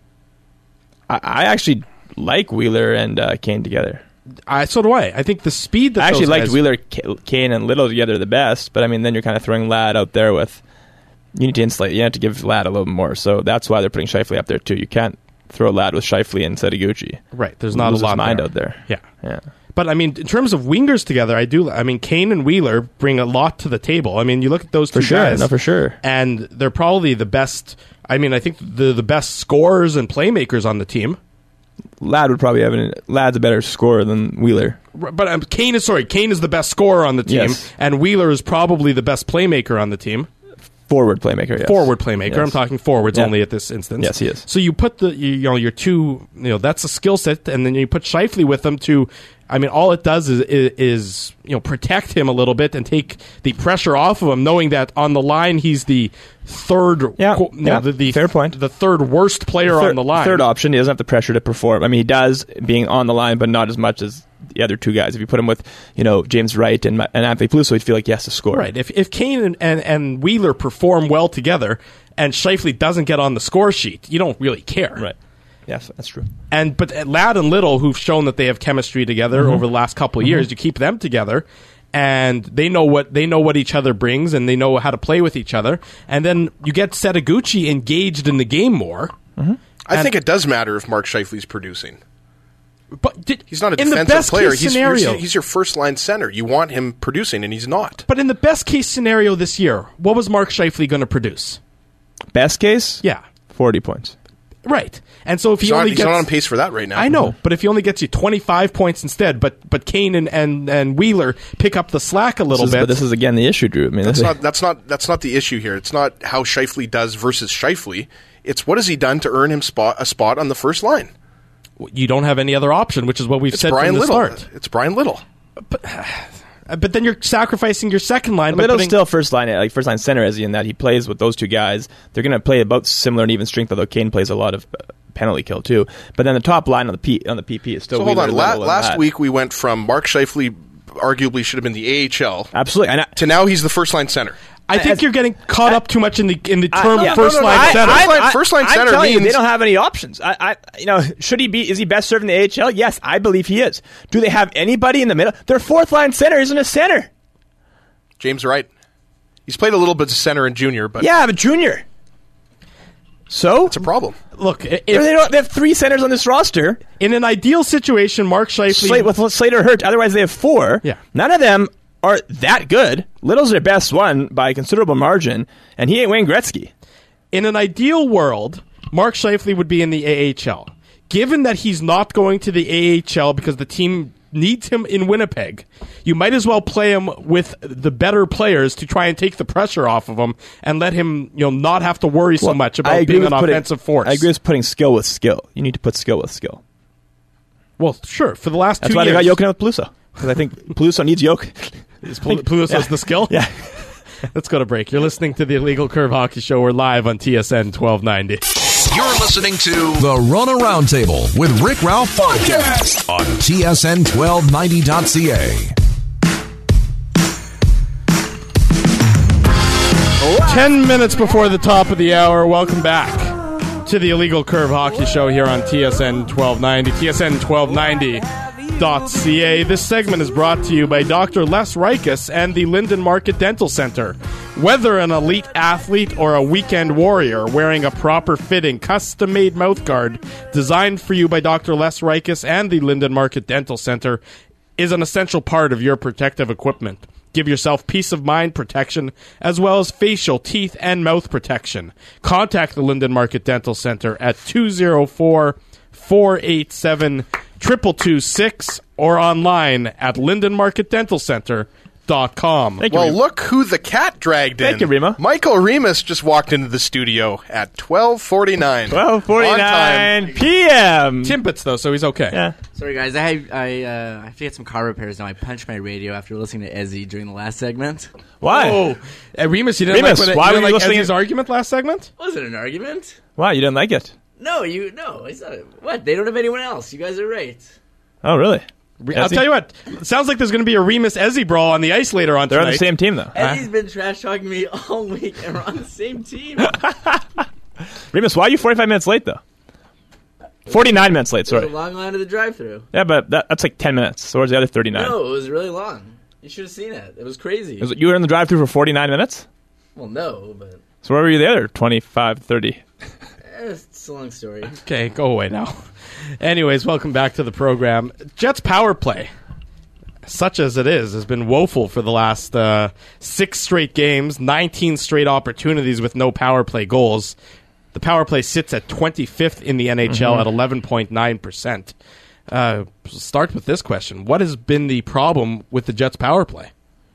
I actually like Wheeler and Kane together. So do I. I think the speed that I actually liked Wheeler, Kane, and Little together the best, but I mean, then you're kind of throwing Ladd out there with. You need to insulate. You have to give Ladd a little more, so that's why they're putting Scheifele up there too. You can't throw Ladd with Scheifele and Setoguchi. Right. There's not a lot mind out there. Yeah. But I mean, in terms of wingers together, I mean, Kane and Wheeler bring a lot to the table. I mean, you look at those two guys. No, for sure. And they're probably the best. I mean, I think the best scorers and playmakers on the team. Ladd would probably have Ladd's a better scorer than Wheeler. But Kane is the best scorer on the team, yes. And Wheeler is probably the best playmaker on the team. Forward playmaker, yes. Forward playmaker. Yes. I'm talking forwards only at this instance. Yes, he is. So you put your two, that's a skill set, and then you put Scheifele with them to. I mean, all it does is protect him a little bit and take the pressure off of him, knowing that on the line he's the third. Fair point. The third worst player on the line. Third option. He doesn't have the pressure to perform. I mean, he does being on the line, but not as much as the other two guys. If you put him with James Wright and Anthony Peluso, he'd feel like he has to score. Right. If Kane and Wheeler perform well together, and Scheifele doesn't get on the score sheet, you don't really care. Right. Yes, that's true. But Ladd and Little, who've shown that they have chemistry together over the last couple of years, you keep them together, and they know what each other brings, and they know how to play with each other. And then you get Setoguchi engaged in the game more. Mm-hmm. I think it does matter if Mark Scheifele's producing. But he's not a defensive player. He's your first line center. You want him producing, and he's not. But in the best case scenario this year, what was Mark Scheifele going to produce? Best case? Yeah. 40 points. Right. And so if he's not on pace for that right now. I know, but if he only gets you 25 points instead, but Kane and Wheeler pick up the slack a little bit. But this is again the issue, Drew. I mean, that's not the issue here. It's not how Scheifele does versus Scheifele. It's what has he done to earn him a spot on the first line. You don't have any other option, which is what we've said from the start. It's Brian Little. But then you're sacrificing your second line. Little's still first line center, as in that he plays with those two guys. They're going to play about similar and even strength, although Kane plays a lot of penalty kill too. But then the top line on the PP is still. So hold on. Last week we went from Mark Scheifele arguably should have been the AHL, absolutely, to now he's the first line center. I think you're getting caught up too much in the term first line center. First line center. I'm telling you, they don't have any options. Should he be? Is he best served in the AHL? Yes, I believe he is. Do they have anybody in the middle? Their fourth line center isn't a center. James Wright. He's played a little bit of center in junior, but junior. So it's a problem. Look, they have 3 centers on this roster. In an ideal situation, Mark Scheifele with Slater hurt. Otherwise, they have 4. Yeah, none of them are that good. Little's their best one by a considerable margin, and he ain't Wayne Gretzky. In an ideal world, Mark Scheifele would be in the AHL. Given that he's not going to the AHL because the team needs him in Winnipeg, you might as well play him with the better players to try and take the pressure off of him and let him not have to worry so much about being an offensive force. I agree with putting skill with skill. You need to put skill with skill. Well, sure. For the last 2 years. That's why they got Jokinen with Peluso. Because I think Peluso needs Yoke. Is Peluso's the skill? Yeah. Let's go to break. You're listening to the Illegal Curve Hockey Show. We're live on TSN 1290. You're listening to the Rona Roundtable with Rick Ralph Podcast on TSN 1290.ca. 10 minutes before the top of the hour. Welcome back to the Illegal Curve Hockey Show here on TSN 1290, TSN1290.ca. This segment is brought to you by Dr. Les Rikus and the Linden Market Dental Center. Whether an elite athlete or a weekend warrior, wearing a proper fitting, custom-made mouthguard designed for you by Dr. Les Rikus and the Linden Market Dental Center is an essential part of your protective equipment. Give yourself peace of mind protection, as well as facial, teeth, and mouth protection. Contact the Linden Market Dental Center at 204-487-2226 or online at lindenmarketdentalcenter.com. Thank you, Well, Rima. look who the cat dragged in. Thank you, Rima. Michael Remus just walked into the studio at 12:49. 12:49 p.m. Timbits, though, so he's okay. Yeah. Sorry, guys. I have to get some car repairs now. I punched my radio after listening to Ezzy during the last segment. Why? Oh, Remus, you didn't Remus, like, why were you listening- his argument last segment? Was it an argument? Why? You didn't like it? No, it's not. What? They don't have anyone else. You guys are right. Oh, really? I'll tell you what. It sounds like there's going to be a Remus Ezzy brawl on the ice later on They're tonight. on the same team, though. Ezzy's been trash talking me all week, and we're on the same team. Remus, why are you 45 minutes late, though? 49 minutes late, There's sorry. a long line to the drive-through. Yeah, but that's like 10 minutes. So where's the other 39? No, it was really long. You should have seen it. It was crazy. You were in the drive-thru for 49 minutes? Well, no, but So where were you the other 25, 30? it's a long story. Okay, go away now. Anyways, welcome back to the program. Jets power play, such as it is, has been woeful for the last 6 straight games, 19 straight opportunities with no power play goals. The power play sits at 25th in the NHL at 11.9%. Start with this question. What has been the problem with the Jets power play?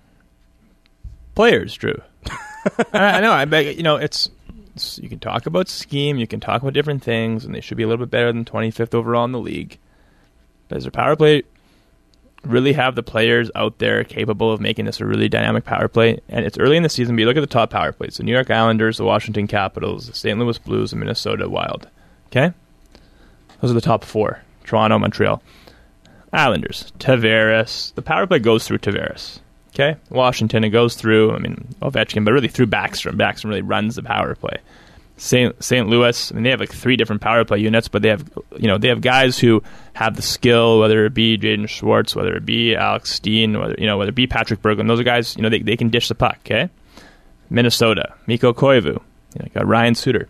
Players, Drew. I know. I bet it's you can talk about scheme, you can talk about different things, and they should be a little bit better than 25th overall in the league. Does their power play really have the players out there capable of making this a really dynamic power play? And it's early in the season, but you look at the top power plays: the New York Islanders, the Washington Capitals, the St. Louis Blues, the Minnesota Wild. Okay, those are the top 4. Toronto, Montreal, Islanders, Tavares. The power play goes through Tavares. Okay, Washington, it goes through, Ovechkin, but really through Backstrom. Backstrom really runs the power play. St. Louis, they have like 3 different power play units, but they have guys who have the skill, whether it be Jaden Schwartz, whether it be Alex Steen, whether it be Patrick Berglund. Those are guys, they can dish the puck. Okay, Minnesota, Mikko Koivu, got Ryan Suter.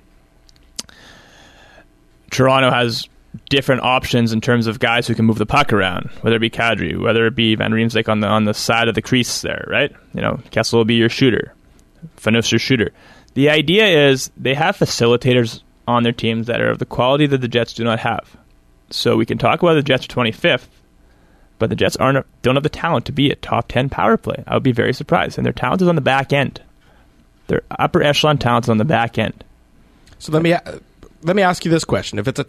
Toronto has different options in terms of guys who can move the puck around, whether it be Kadri, whether it be Van Riemsdyk on the side of the crease there, right? Kessel will be your shooter, Fanus your shooter. The idea is they have facilitators on their teams that are of the quality that the Jets do not have. So we can talk about the Jets 25th, but the Jets don't have the talent to be a top 10 power play. I would be very surprised. And their talent is on the back end. Their upper echelon talent is on the back end. So let me ask you this question: If it's a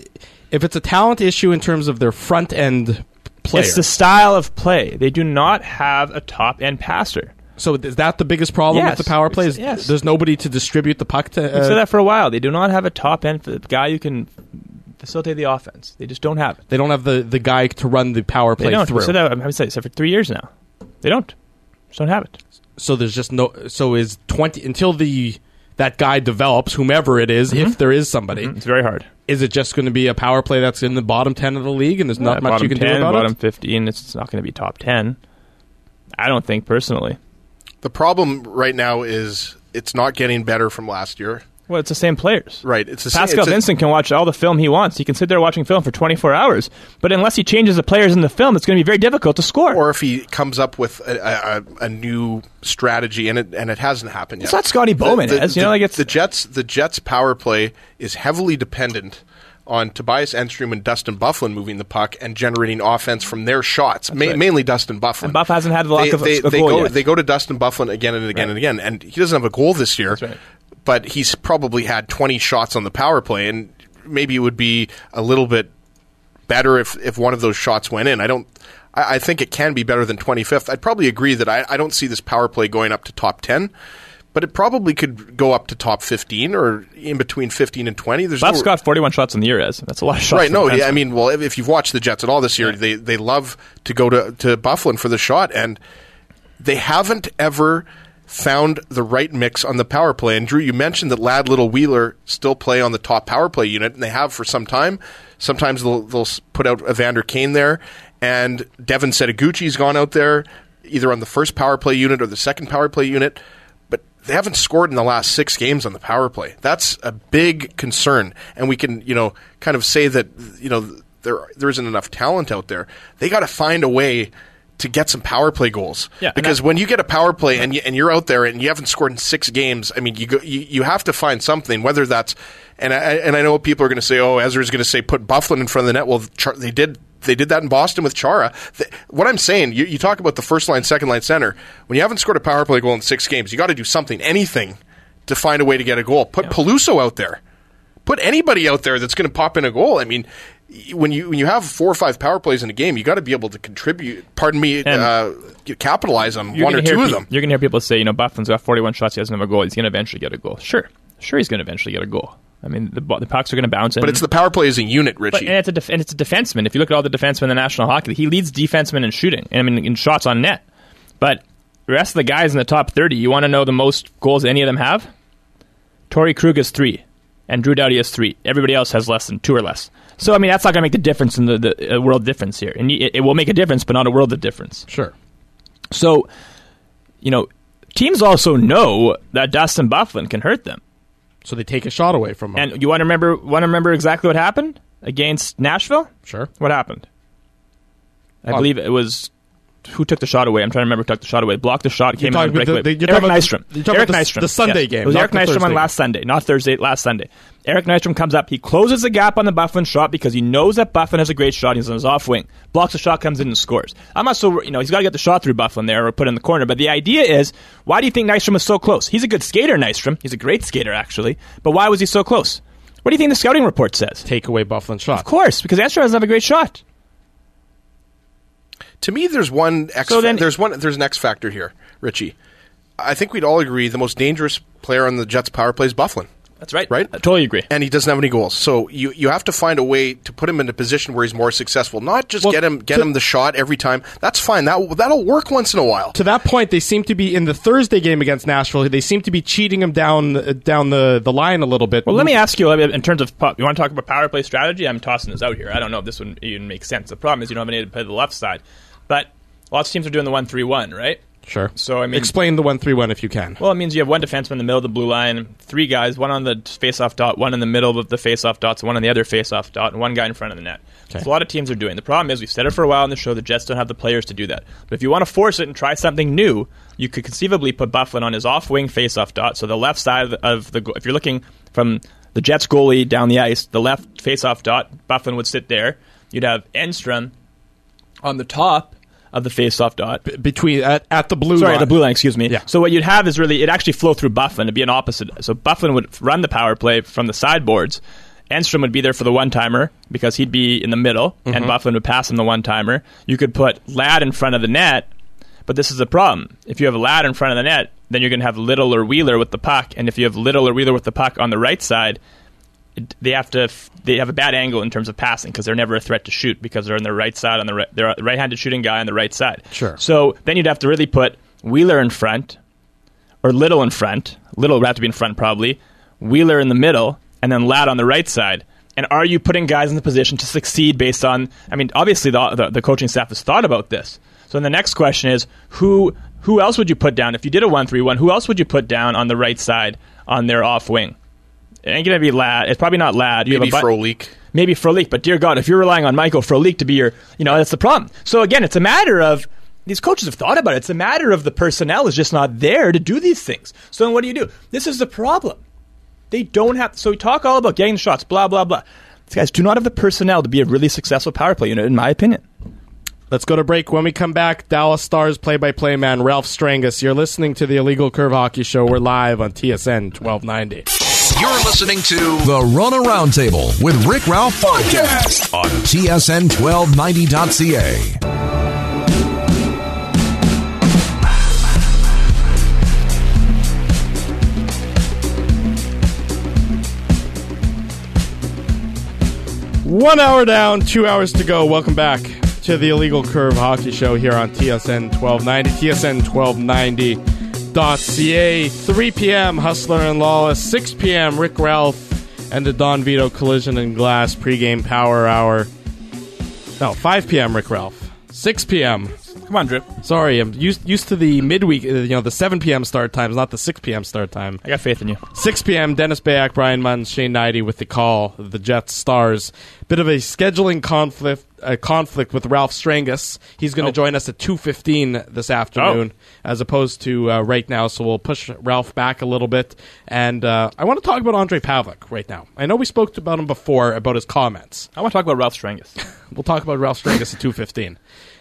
talent issue in terms of their front end player, it's the style of play. They do not have a top end passer. So is that the biggest problem with the power play? Yes. There's nobody to distribute the puck to. We've said that for a while. They do not have a top end guy who can facilitate the offense. They just don't have it. They don't have the guy to run the power play They don't. through. I've said that for 3 years now. They don't. Just don't have it. So there's just no. So is 20 until that guy develops, whomever it is, if there is somebody. It's very hard. Is it just going to be a power play that's in the bottom 10 of the league, and there's not much you can 10, do about bottom it? 15, it's not going to be top 10. I don't think, personally. The problem right now is it's not getting better from last year. Well, it's the same players. Right. It's the Pascal Vincent can watch all the film he wants. He can sit there watching film for 24 hours. But unless he changes the players in the film, it's going to be very difficult to score. Or if he comes up with a new strategy, and it hasn't happened yet. It's not Scotty Bowman. The Jets' power play is heavily dependent on Tobias Enstrom and Dustin Byfuglien moving the puck and generating offense from their shots, mainly Dustin Byfuglien. And Buff hasn't had the luck of a goal yet. They go to Dustin Byfuglien again and again and again, and he doesn't have a goal this year. That's right. But he's probably had 20 shots on the power play, and maybe it would be a little bit better if one of those shots went in. I think it can be better than 25th. I'd probably agree that I don't see this power play going up to top 10, but it probably could go up to top 15 or in between 15 and 20. Buff's got 41 shots in the year, Ez. That's a lot of shots. Right, no, yeah, I mean, well, if you've watched the Jets at all this year, they love to go to Byfuglien for the shot, and they haven't ever found the right mix on the power play. And Drew, you mentioned that Ladd, Little, Wheeler still play on the top power play unit, and they have for some time. Sometimes they'll put out Evander Kane there, and Devin Setaguchi's gone out there, either on the first power play unit or the second power play unit. But they haven't scored in the last 6 games on the power play. That's a big concern. And we can, kind of say that, there isn't enough talent out there. They got to find a way to get some power play goals. Yeah, because when you get a power play and you're out there and you haven't scored in 6 games, I mean, you have to find something, whether that's, and I know people are going to say, oh, Ezra's going to say put Byfuglien in front of the net. Well, they did that in Boston with Chara. What I'm saying, you talk about the first line, second line center. When you haven't scored a power play goal in 6 games, you got to do something, anything, to find a way to get a goal. Put Peluso out there. Put anybody out there that's going to pop in a goal. I mean, when you have 4 or 5 power plays in a game, you got to be able to contribute. Capitalize on 1 or 2 of them. You're going to hear people say, Byfuglien's got 41 shots. He doesn't have a goal. He's going to eventually get a goal. Sure, he's going to eventually get a goal. I mean, the pucks are going to bounce in. But it's the power play as a unit, Richie. And it's a defenseman. If you look at all the defensemen in the National Hockey League, he leads defensemen in shooting. I mean, in shots on net. But the rest of the guys in the top 30, you want to know the most goals any of them have? Torrey Krug has 3, and Drew Doughty has 3. Everybody else has less than 2 or less. So, I mean, that's not going to make the difference in the world difference here. And it will make a difference, but not a world of difference. Sure. So, teams also know that Dustin Byfuglien can hurt them. So they take a shot away from him. And you want to remember exactly what happened against Nashville? Sure. What happened? I believe it was... Who took the shot away? I'm trying to remember who took the shot away. Blocked the shot, came out and breakaway. Eric Nystrom. Eric Nystrom. The Sunday game. It was Eric Nystrom on last Sunday, not Thursday, last Sunday. Eric Nystrom comes up. He closes the gap on the Byfuglien shot because he knows that Byfuglien has a great shot. He's on his off wing. Blocks the shot, comes in and scores. I'm not so, he's got to get the shot through Byfuglien there or put in the corner. But the idea is, why do you think Nystrom was so close? He's a good skater, Nystrom. He's a great skater, actually. But why was he so close? What do you think the scouting report says? Take away Byfuglien's shot. Of course, because Nystrom doesn't have a great shot. To me, there's an X factor here, Richie. I think we'd all agree the most dangerous player on the Jets' power play is Byfuglien. That's right. Right? I totally agree. And he doesn't have any goals. So you have to find a way to put him in a position where he's more successful. Not just get him the shot every time. That's fine. That'll work once in a while. To that point, they seem to be, in the Thursday game against Nashville, they seem to be cheating him down the line a little bit. Well, let me ask you, in terms of, you want to talk about power play strategy? I'm tossing this out here. I don't know if this would even make sense. The problem is you don't have any to play the left side. But lots of teams are doing the 1-3-1, right? Sure. So explain the 1-3-1 if you can. Well, it means you have 1 defenseman in the middle of the blue line, 3 guys, 1 on the face-off dot, 1 in the middle of the face-off dots, 1 on the other face-off dot, and 1 guy in front of the net. Okay. That's a lot of teams are doing. The problem is, we've said it for a while on the show, the Jets don't have the players to do that. But if you want to force it and try something new, you could conceivably put Byfuglien on his off-wing face-off dot. So the left side of the if you're looking from the Jets goalie down the ice, the left face-off dot, Byfuglien would sit there. You'd have Enstrom on the top of the face-off dot. Between at the blue line. Sorry, the blue line, excuse me. Yeah. So what you'd have is really, it'd actually flow through Byfuglien. It'd be an opposite. So Byfuglien would run the power play from the sideboards. Enstrom would be there for the one-timer because he'd be in the middle, and Byfuglien would pass him the one-timer. You could put Ladd in front of the net, but this is the problem. If you have Ladd in front of the net, then you're going to have Little or Wheeler with the puck, and if you have Little or Wheeler with the puck on the right side, they have a bad angle in terms of passing because they're never a threat to shoot because they're on their right side, they're a right-handed shooting guy on the right side. Sure. So then you'd have to really put Wheeler in front, or Little in front. Little would have to be in front probably. Wheeler in the middle, and then Ladd on the right side. And are you putting guys in the position to succeed based on... I mean, obviously the coaching staff has thought about this. So then the next question is, who else would you put down? If you did a 1-3-1, who else would you put down on the right side on their off wing? It ain't going to be Ladd. It's probably not Ladd. Maybe Frolik. Maybe Frolik, but dear God, if you're relying on Michael Frolik to be your... that's the problem. So again, it's a matter of... These coaches have thought about it. It's a matter of the personnel is just not there to do these things. So then what do? This is the problem. They don't have... So we talk all about getting the shots, blah, blah, blah. These guys do not have the personnel to be a really successful power play unit, in my opinion. Let's go to break. When we come back, Dallas Stars play-by-play man Ralph Strangus. You're listening to the Illegal Curve Hockey Show. We're live on TSN 1290. You're listening to the Rona Roundtable with Rick Ralph Podcast on TSN 1290.ca. One hour down, 2 hours to go. Welcome back to the Illegal Curve Hockey Show here on TSN 1290, TSN1290.ca. TSN1290.ca. 3 p.m. Hustler and Lawless. 6 p.m. Rick Ralph and the Don Vito Collision and Glass pregame power hour. No, 5 p.m. Rick Ralph. 6 p.m. Come on, Drip. Sorry, I'm used to the midweek, the 7 p.m. start times, not the 6 p.m. start time. I got faith in you. 6 p.m., Dennis Bayak, Brian Munn, Shane Knighty with the call, the Jets Stars. Bit of a scheduling conflict with Ralph Strangus. He's going to join us at 2:15 this afternoon, as opposed to right now, so we'll push Ralph back a little bit. And I want to talk about Ondrej Pavelec right now. I know we spoke about him before, about his comments. I want to talk about Ralph Strangus. We'll talk about Ralph Strangus at 2:15.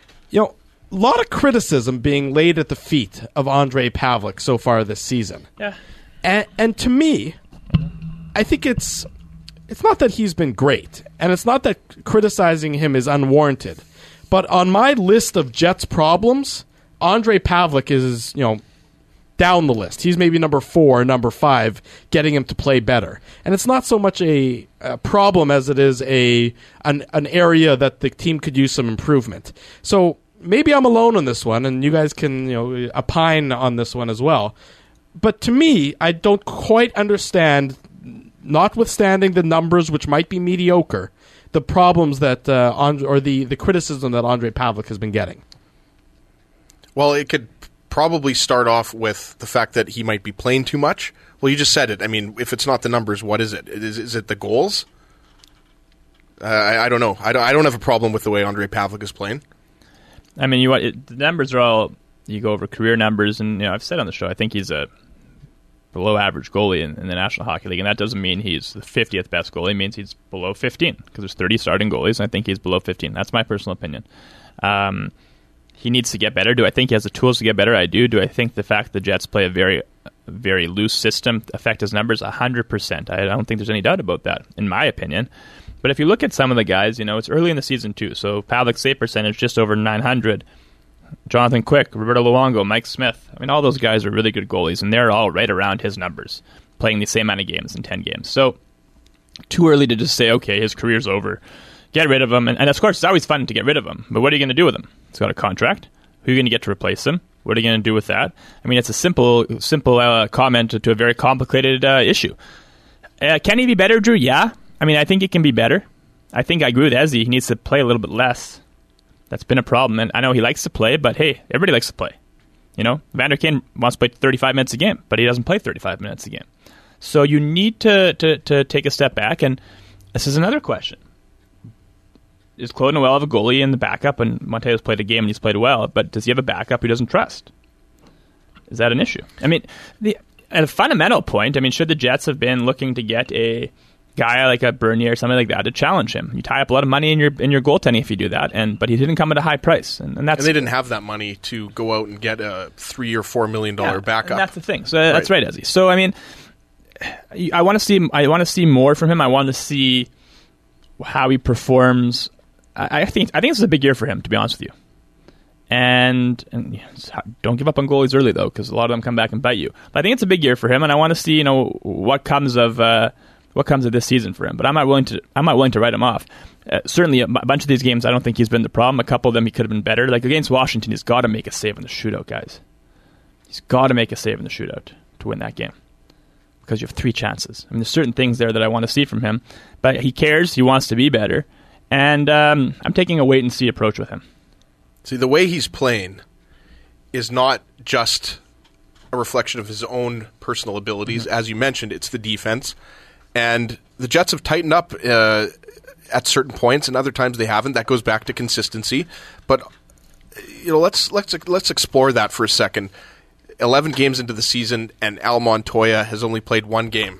A lot of criticism being laid at the feet of Ondrej Pavelec so far this season. Yeah. And to me, I think it's not that he's been great, and it's not that criticizing him is unwarranted. But on my list of Jets problems, Ondrej Pavelec is, down the list. He's maybe number 4, number 5, getting him to play better. And it's not so much a problem as it is an area that the team could use some improvement. So maybe I'm alone on this one, and you guys can opine on this one as well. But to me, I don't quite understand, notwithstanding the numbers, which might be mediocre, the problems that the criticism that Ondrej Pavelec has been getting. Well, it could probably start off with the fact that he might be playing too much. Well, you just said it. I mean, if it's not the numbers, what is it? Is it the goals? I don't know. I don't have a problem with the way Ondrej Pavelec is playing. I mean, the numbers are all, you go over career numbers, and I've said on the show, I think he's a below average goalie in the National Hockey League, and that doesn't mean he's the 50th best goalie. It means he's below 15, because there's 30 starting goalies, and I think he's below 15. That's my personal opinion. He needs to get better. Do I think he has the tools to get better? I do. Do I think the fact the Jets play a very, very loose system affect his numbers? 100%. I don't think there's any doubt about that, in my opinion. But if you look at some of the guys, it's early in the season too. So Pavelic's save percentage just over 900. Jonathan Quick, Roberto Luongo, Mike Smith. I mean, all those guys are really good goalies, and they're all right around his numbers, playing the same amount of games in 10 games. So too early to just say, okay, his career's over. Get rid of him. And of course, it's always fun to get rid of him. But what are you going to do with him? He's got a contract. Who are you going to get to replace him? What are you going to do with that? I mean, it's a simple comment to a very complicated issue. Can he be better, Drew? Yeah. I mean, I think it can be better. I think I agree with Ezzy. He needs to play a little bit less. That's been a problem. And I know he likes to play, but hey, everybody likes to play. Vander Kane wants to play 35 minutes a game, but he doesn't play 35 minutes a game. So you need to take a step back. And this is another question. Is Claude Noel have a goalie in the backup? And Monteo's played a game and he's played well, but does he have a backup he doesn't trust? Is that an issue? I mean, at a fundamental point, should the Jets have been looking to get a guy like a Bernier or something like that to challenge him? You tie up a lot of money in your goaltending if you do that, but he didn't come at a high price, and that's. And they didn't have that money to go out and get a $3 or $4 million backup. And that's the thing. So that's right, Ezzy. So I want to see more from him. I want to see how he performs. I think this is a big year for him, to be honest with you. And don't give up on goalies early though, because a lot of them come back and bite you. But I think it's a big year for him, and I want to see what comes of this season for him. But I'm not willing to write him off. Certainly, a bunch of these games, I don't think he's been the problem. A couple of them, he could have been better. Like against Washington, he's got to make a save in the shootout, guys. He's got to make a save in the shootout to win that game, because you have 3 chances. There's certain things there that I want to see from him, but he cares. He wants to be better, and I'm taking a wait and see approach with him. See, the way he's playing is not just a reflection of his own personal abilities. Mm-hmm. As you mentioned, it's the defense. And the Jets have tightened up at certain points, and other times they haven't. That goes back to consistency. But let's explore that for a second. 11 games into the season, and Al Montoya has only played 1 game.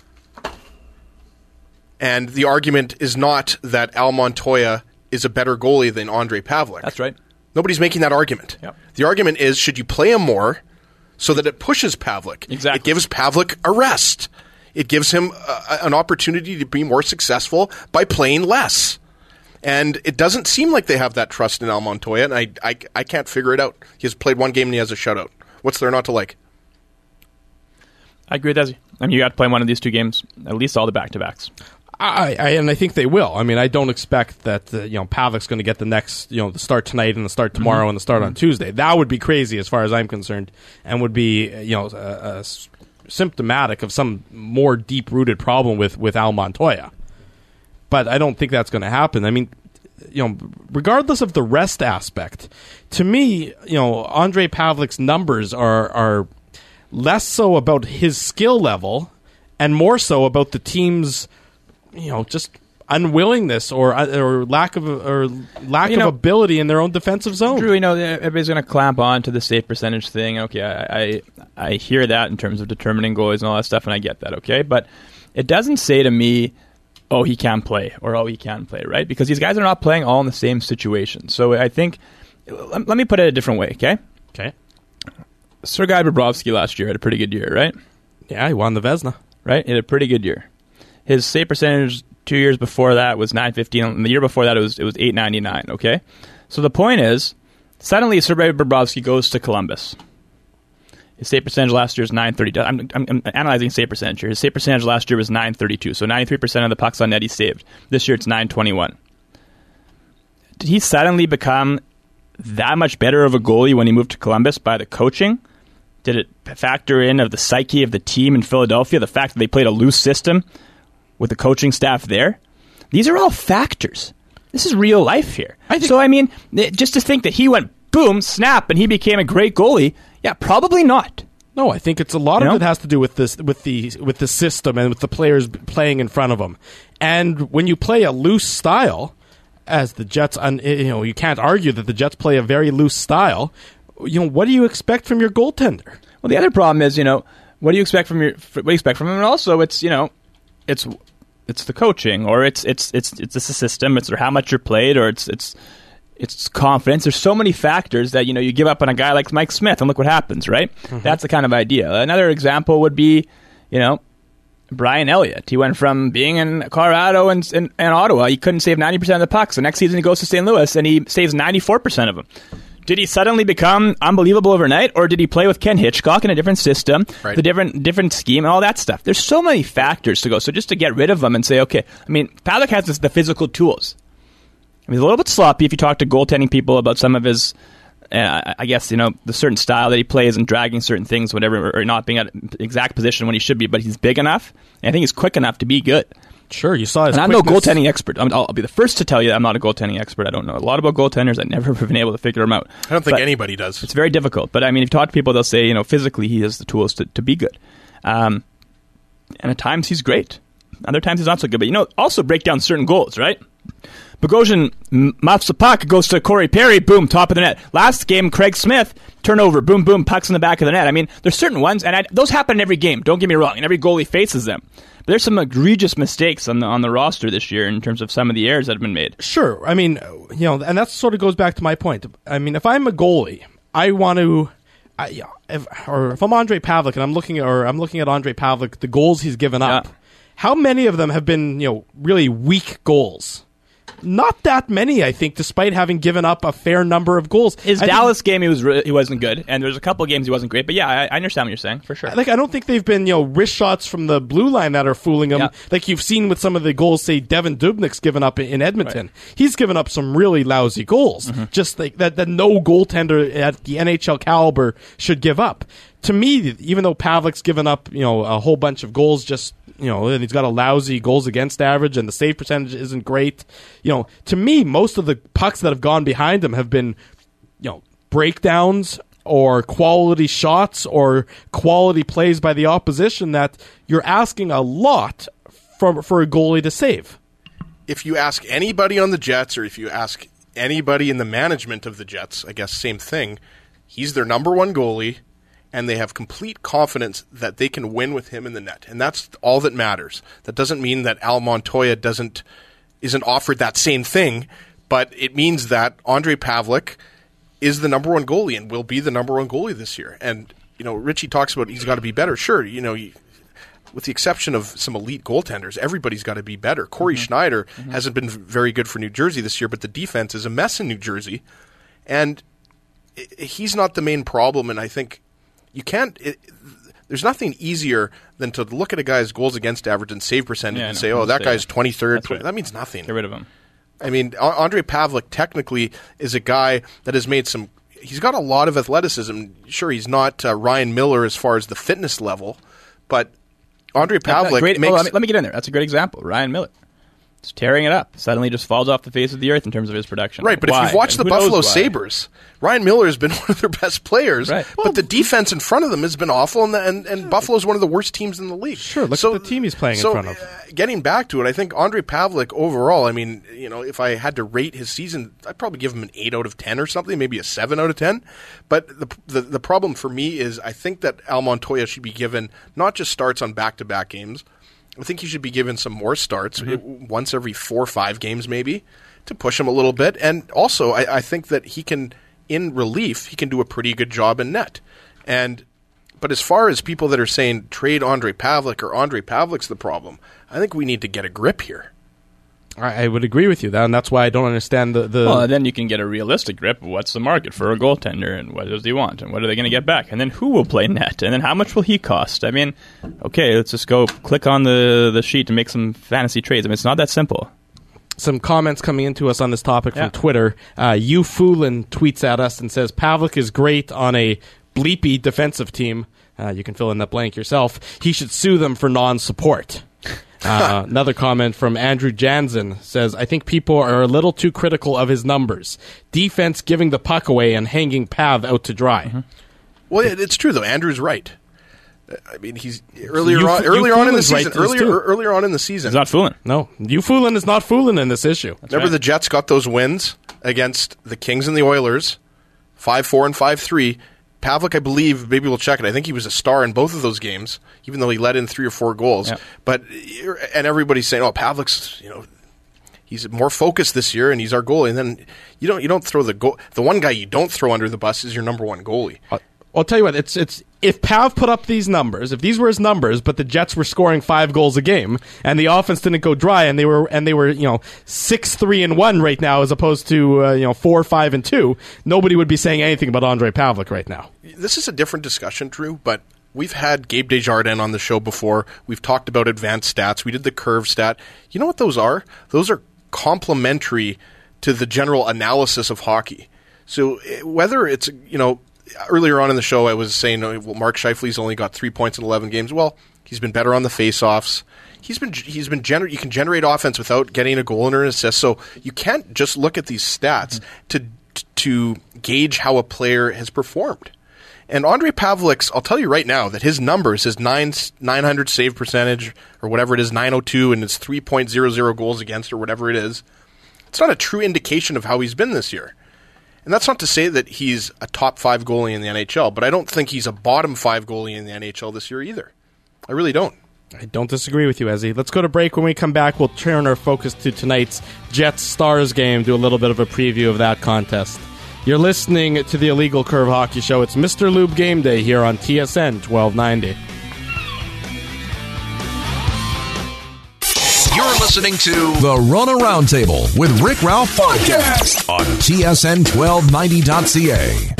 And the argument is not that Al Montoya is a better goalie than Ondrej Pavelec. That's right. Nobody's making that argument. Yep. The argument is, should you play him more so that it pushes Pavelec? Exactly. It gives Pavelec a rest. It gives him an opportunity to be more successful by playing less. And it doesn't seem like they have that trust in Al Montoya, and I can't figure it out. He has played 1 game and he has a shutout. What's there not to like? I agree with Ezzy. You got to play one of these 2 games, at least all the back-to-backs. I think they will. I mean, I don't expect that Pavlik's going to get the next the start tonight and the start tomorrow and the start on Tuesday. That would be crazy as far as I'm concerned, and would be symptomatic of some more deep rooted problem with Al Montoya. But I don't think that's going to happen. I mean, regardless of the rest aspect, to me, Ondrej Pavlik's numbers are less so about his skill level and more so about the team's, just unwillingness or lack of ability in their own defensive zone. Drew, everybody's going to clamp on to the save percentage thing. Okay, I hear that in terms of determining goalies and all that stuff, and I get that. Okay, but it doesn't say to me, oh, he can't play, or oh, he can play, right? Because these guys are not playing all in the same situation. So I think, let me put it a different way, okay? Okay. Sergei Bobrovsky last year had a pretty good year, right? Yeah, he won the Vezina. Right? He had a pretty good year. His save percentage 2 years before that was .915, and the year before that it was .899, okay? So the point is, suddenly Sergei Bobrovsky goes to Columbus. His save percentage last year is .930. I'm analyzing save percentage here. His save percentage last year was .932, so 93% of the pucks on net he saved. This year it's .921. Did he suddenly become that much better of a goalie when he moved to Columbus by the coaching? Did it factor in of the psyche of the team in Philadelphia, the fact that they played a loose system with the coaching staff there? These are all factors. This is real life here. Just to think that he went boom, snap, and he became a great goalie, yeah, probably not. No, I think it's a lot of it has to do with this, with the system and with the players playing in front of them. And when you play a loose style, as the Jets, you can't argue that the Jets play a very loose style. What do you expect from your goaltender? Well, the other problem is, what do you expect from him? And also, it's the coaching, or it's the system, it's how much you're played, or it's confidence. There's so many factors that you give up on a guy like Mike Smith, and look what happens, right? Mm-hmm. That's the kind of idea. Another example would be, Brian Elliott. He went from being in Colorado and Ottawa. He couldn't save 90% of the pucks. The next season he goes to St. Louis and he saves 94% of them. Did he suddenly become unbelievable overnight, or did he play with Ken Hitchcock in a different system, right, the different scheme, and all that stuff? There's so many factors to go. So just to get rid of them and say, okay, Pavlik has the physical tools. He's a little bit sloppy if you talk to goaltending people about some of his, the certain style that he plays and dragging certain things, whatever, or not being at exact position when he should be, but he's big enough, and I think he's quick enough to be good. Sure, you saw his and I'm no goaltending expert. I'll be the first to tell you I'm not a goaltending expert. I don't know a lot about goaltenders. I've never been able to figure them out. I don't think anybody does. It's very difficult. But, if you talk to people, they'll say, physically he has the tools to be good. And at times he's great. Other times he's not so good. But, also break down certain goals, right? Bogosian muffs the puck, goes to Corey Perry, boom, top of the net. Last game, Craig Smith, turnover, boom, boom, pucks in the back of the net. There's certain ones, and those happen in every game, don't get me wrong, and every goalie faces them. But there's some egregious mistakes on the roster this year in terms of some of the errors that have been made. Sure, and that sort of goes back to my point. If I'm a goalie, I want to... if I'm Ondrej Pavlik and I'm looking at Ondrej Pavlik, the goals he's given up, how many of them have been, really weak goals? Not that many, I think, despite having given up a fair number of goals. His Dallas game, he wasn't good, and there's a couple of games he wasn't great. But yeah, I understand what you're saying for sure. I don't think they've been wrist shots from the blue line that are fooling him, like you've seen with some of the goals. Say Devin Dubnyk's given up in Edmonton. Right. He's given up some really lousy goals, just like that no goaltender at the NHL caliber should give up. To me, even though Pavlik's given up, a whole bunch of goals, just and he's got a lousy goals against average, and the save percentage isn't great. To me, most of the pucks that have gone behind him have been, breakdowns or quality shots or quality plays by the opposition that you're asking a lot for a goalie to save. If you ask anybody on the Jets, or if you ask anybody in the management of the Jets, I guess same thing. He's their number one goalie, and they have complete confidence that they can win with him in the net. And that's all that matters. That doesn't mean that Al Montoya isn't offered that same thing, but it means that Ondrej Pavlik is the number one goalie and will be the number one goalie this year. And, Richie talks about he's got to be better. Sure, with the exception of some elite goaltenders, everybody's got to be better. Corey Schneider hasn't been very good for New Jersey this year, but the defense is a mess in New Jersey. And he's not the main problem, and I think... there's nothing easier than to look at a guy's goals against average and save percentage and say, that guy's 23rd. Right. That means nothing. Get rid of him. I mean, Ondrej Pavelec technically is a guy that has made some. He's got a lot of athleticism. Sure, he's not Ryan Miller as far as the fitness level, but Ondrej Pavelec makes. Let me get in there. That's a great example. Ryan Miller. Just tearing it up. Suddenly just falls off the face of the earth in terms of his production. Right, but why? if you've watched the Buffalo Sabres, Ryan Miller has been one of their best players, right. But the defense in front of them has been awful, and Buffalo's one of the worst teams in the league. Sure, look at the team he's playing in front of. Getting back to it, I think Ondrej Pavelec overall, I mean, if I had to rate his season, I'd probably give him an 8 out of 10 or something, maybe a 7 out of 10. But the problem for me is I think that Al Montoya should be given not just starts on back-to-back games. I think he should be given some more starts, once every 4 or 5 games maybe, to push him a little bit. And also, I think that he can, in relief, he can do a pretty good job in net. But as far as people that are saying trade Ondrej Pavelec or Ondrej Pavelec's the problem, I think we need to get a grip here. I would agree with you, and that's why I don't understand the... Well, then you can get a realistic grip of what's the market for a goaltender, and what does he want, and what are they going to get back, and then who will play net, and then how much will he cost? I mean, okay, let's just go click on the sheet and make some fantasy trades. I mean, it's not that simple. Some comments coming into us on this topic from Twitter. You Foolin tweets at us and says, Pavelec is great on a bleepy defensive team. You can fill in that blank yourself. He should sue them for non-support. Another comment from Andrew Jansen says, I think people are a little too critical of his numbers. Defense giving the puck away and hanging Pav out to dry. Mm-hmm. Well, it's true, though. Andrew's right. I mean, he's earlier on in the season. He's not fooling. No, you Foolin is not fooling in this issue. Remember the Jets got those wins against the Kings and the Oilers, 5-4 and 5-3. Pavelec, I believe, maybe we'll check it. I think he was a star in both of those games, even though he let in 3 or 4 goals. Yeah. And everybody's saying, Pavelec's, he's more focused this year, and he's our goalie. And then you don't throw the goal. The one guy you don't throw under the bus is your number one goalie. I'll tell you what, it's if Pav put up these numbers, if these were his numbers, but the Jets were scoring 5 goals a game, and the offense didn't go dry, and they were 6-3-1 right now, as opposed to 4-5-2, nobody would be saying anything about Ondrej Pavelec right now. This is a different discussion, Drew, but we've had Gabe Desjardins on the show before. We've talked about advanced stats. We did the curve stat. You know what those are? Those are complementary to the general analysis of hockey. So whether it's earlier on in the show, I was saying, Mark Scheifele's only got 3 points in 11 games. Well, he's been better on the face-offs. You can generate offense without getting a goal and an assist. So you can't just look at these stats to gauge how a player has performed. And Ondrej Pavelec's, I'll tell you right now that his numbers, his 900 save percentage or whatever it is, 902, and his 3.00 goals against or whatever it is, it's not a true indication of how he's been this year. And that's not to say that he's a top 5 goalie in the NHL, but I don't think he's a bottom 5 goalie in the NHL this year either. I really don't. I don't disagree with you, Ezzy. Let's go to break. When we come back, we'll turn our focus to tonight's Jets-Stars game, do a little bit of a preview of that contest. You're listening to the Illegal Curve Hockey Show. It's Mr. Lube Game Day here on TSN 1290. You're listening to the Rona Roundtable with Rick Ralph Podcast on TSN 1290.ca.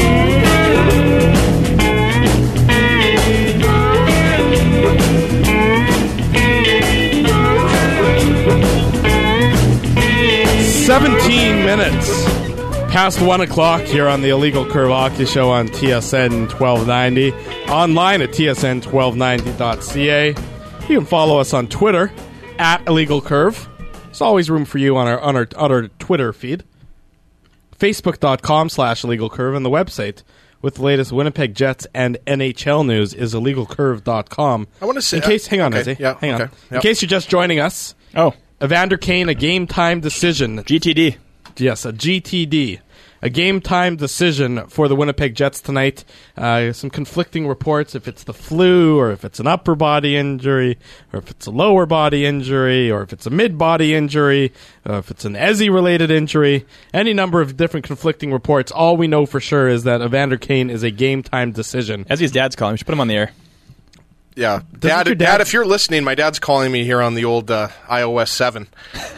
Minutes past 1 o'clock here on the Illegal Curve Hockey Show on TSN 1290. Online at TSN1290.ca. You can follow us on Twitter at Illegal Curve. There's always room for you on our Twitter feed. Facebook.com/Illegal Curve, and the website with the latest Winnipeg Jets and NHL news is illegalcurve.com. I want to say, hang on. In case you're just joining us, Evander Kane, a game time decision. GTD. Yes, a GTD. A game-time decision for the Winnipeg Jets tonight. Some conflicting reports, if it's the flu, or if it's an upper body injury, or if it's a lower body injury, or if it's a mid-body injury, or if it's an Ezzy-related injury. Any number of different conflicting reports. All we know for sure is that Evander Kane is a game-time decision. Ezzy's dad's calling. We should put him on the air. Yeah, Dad, if you're listening, my dad's calling me here on the old iOS 7.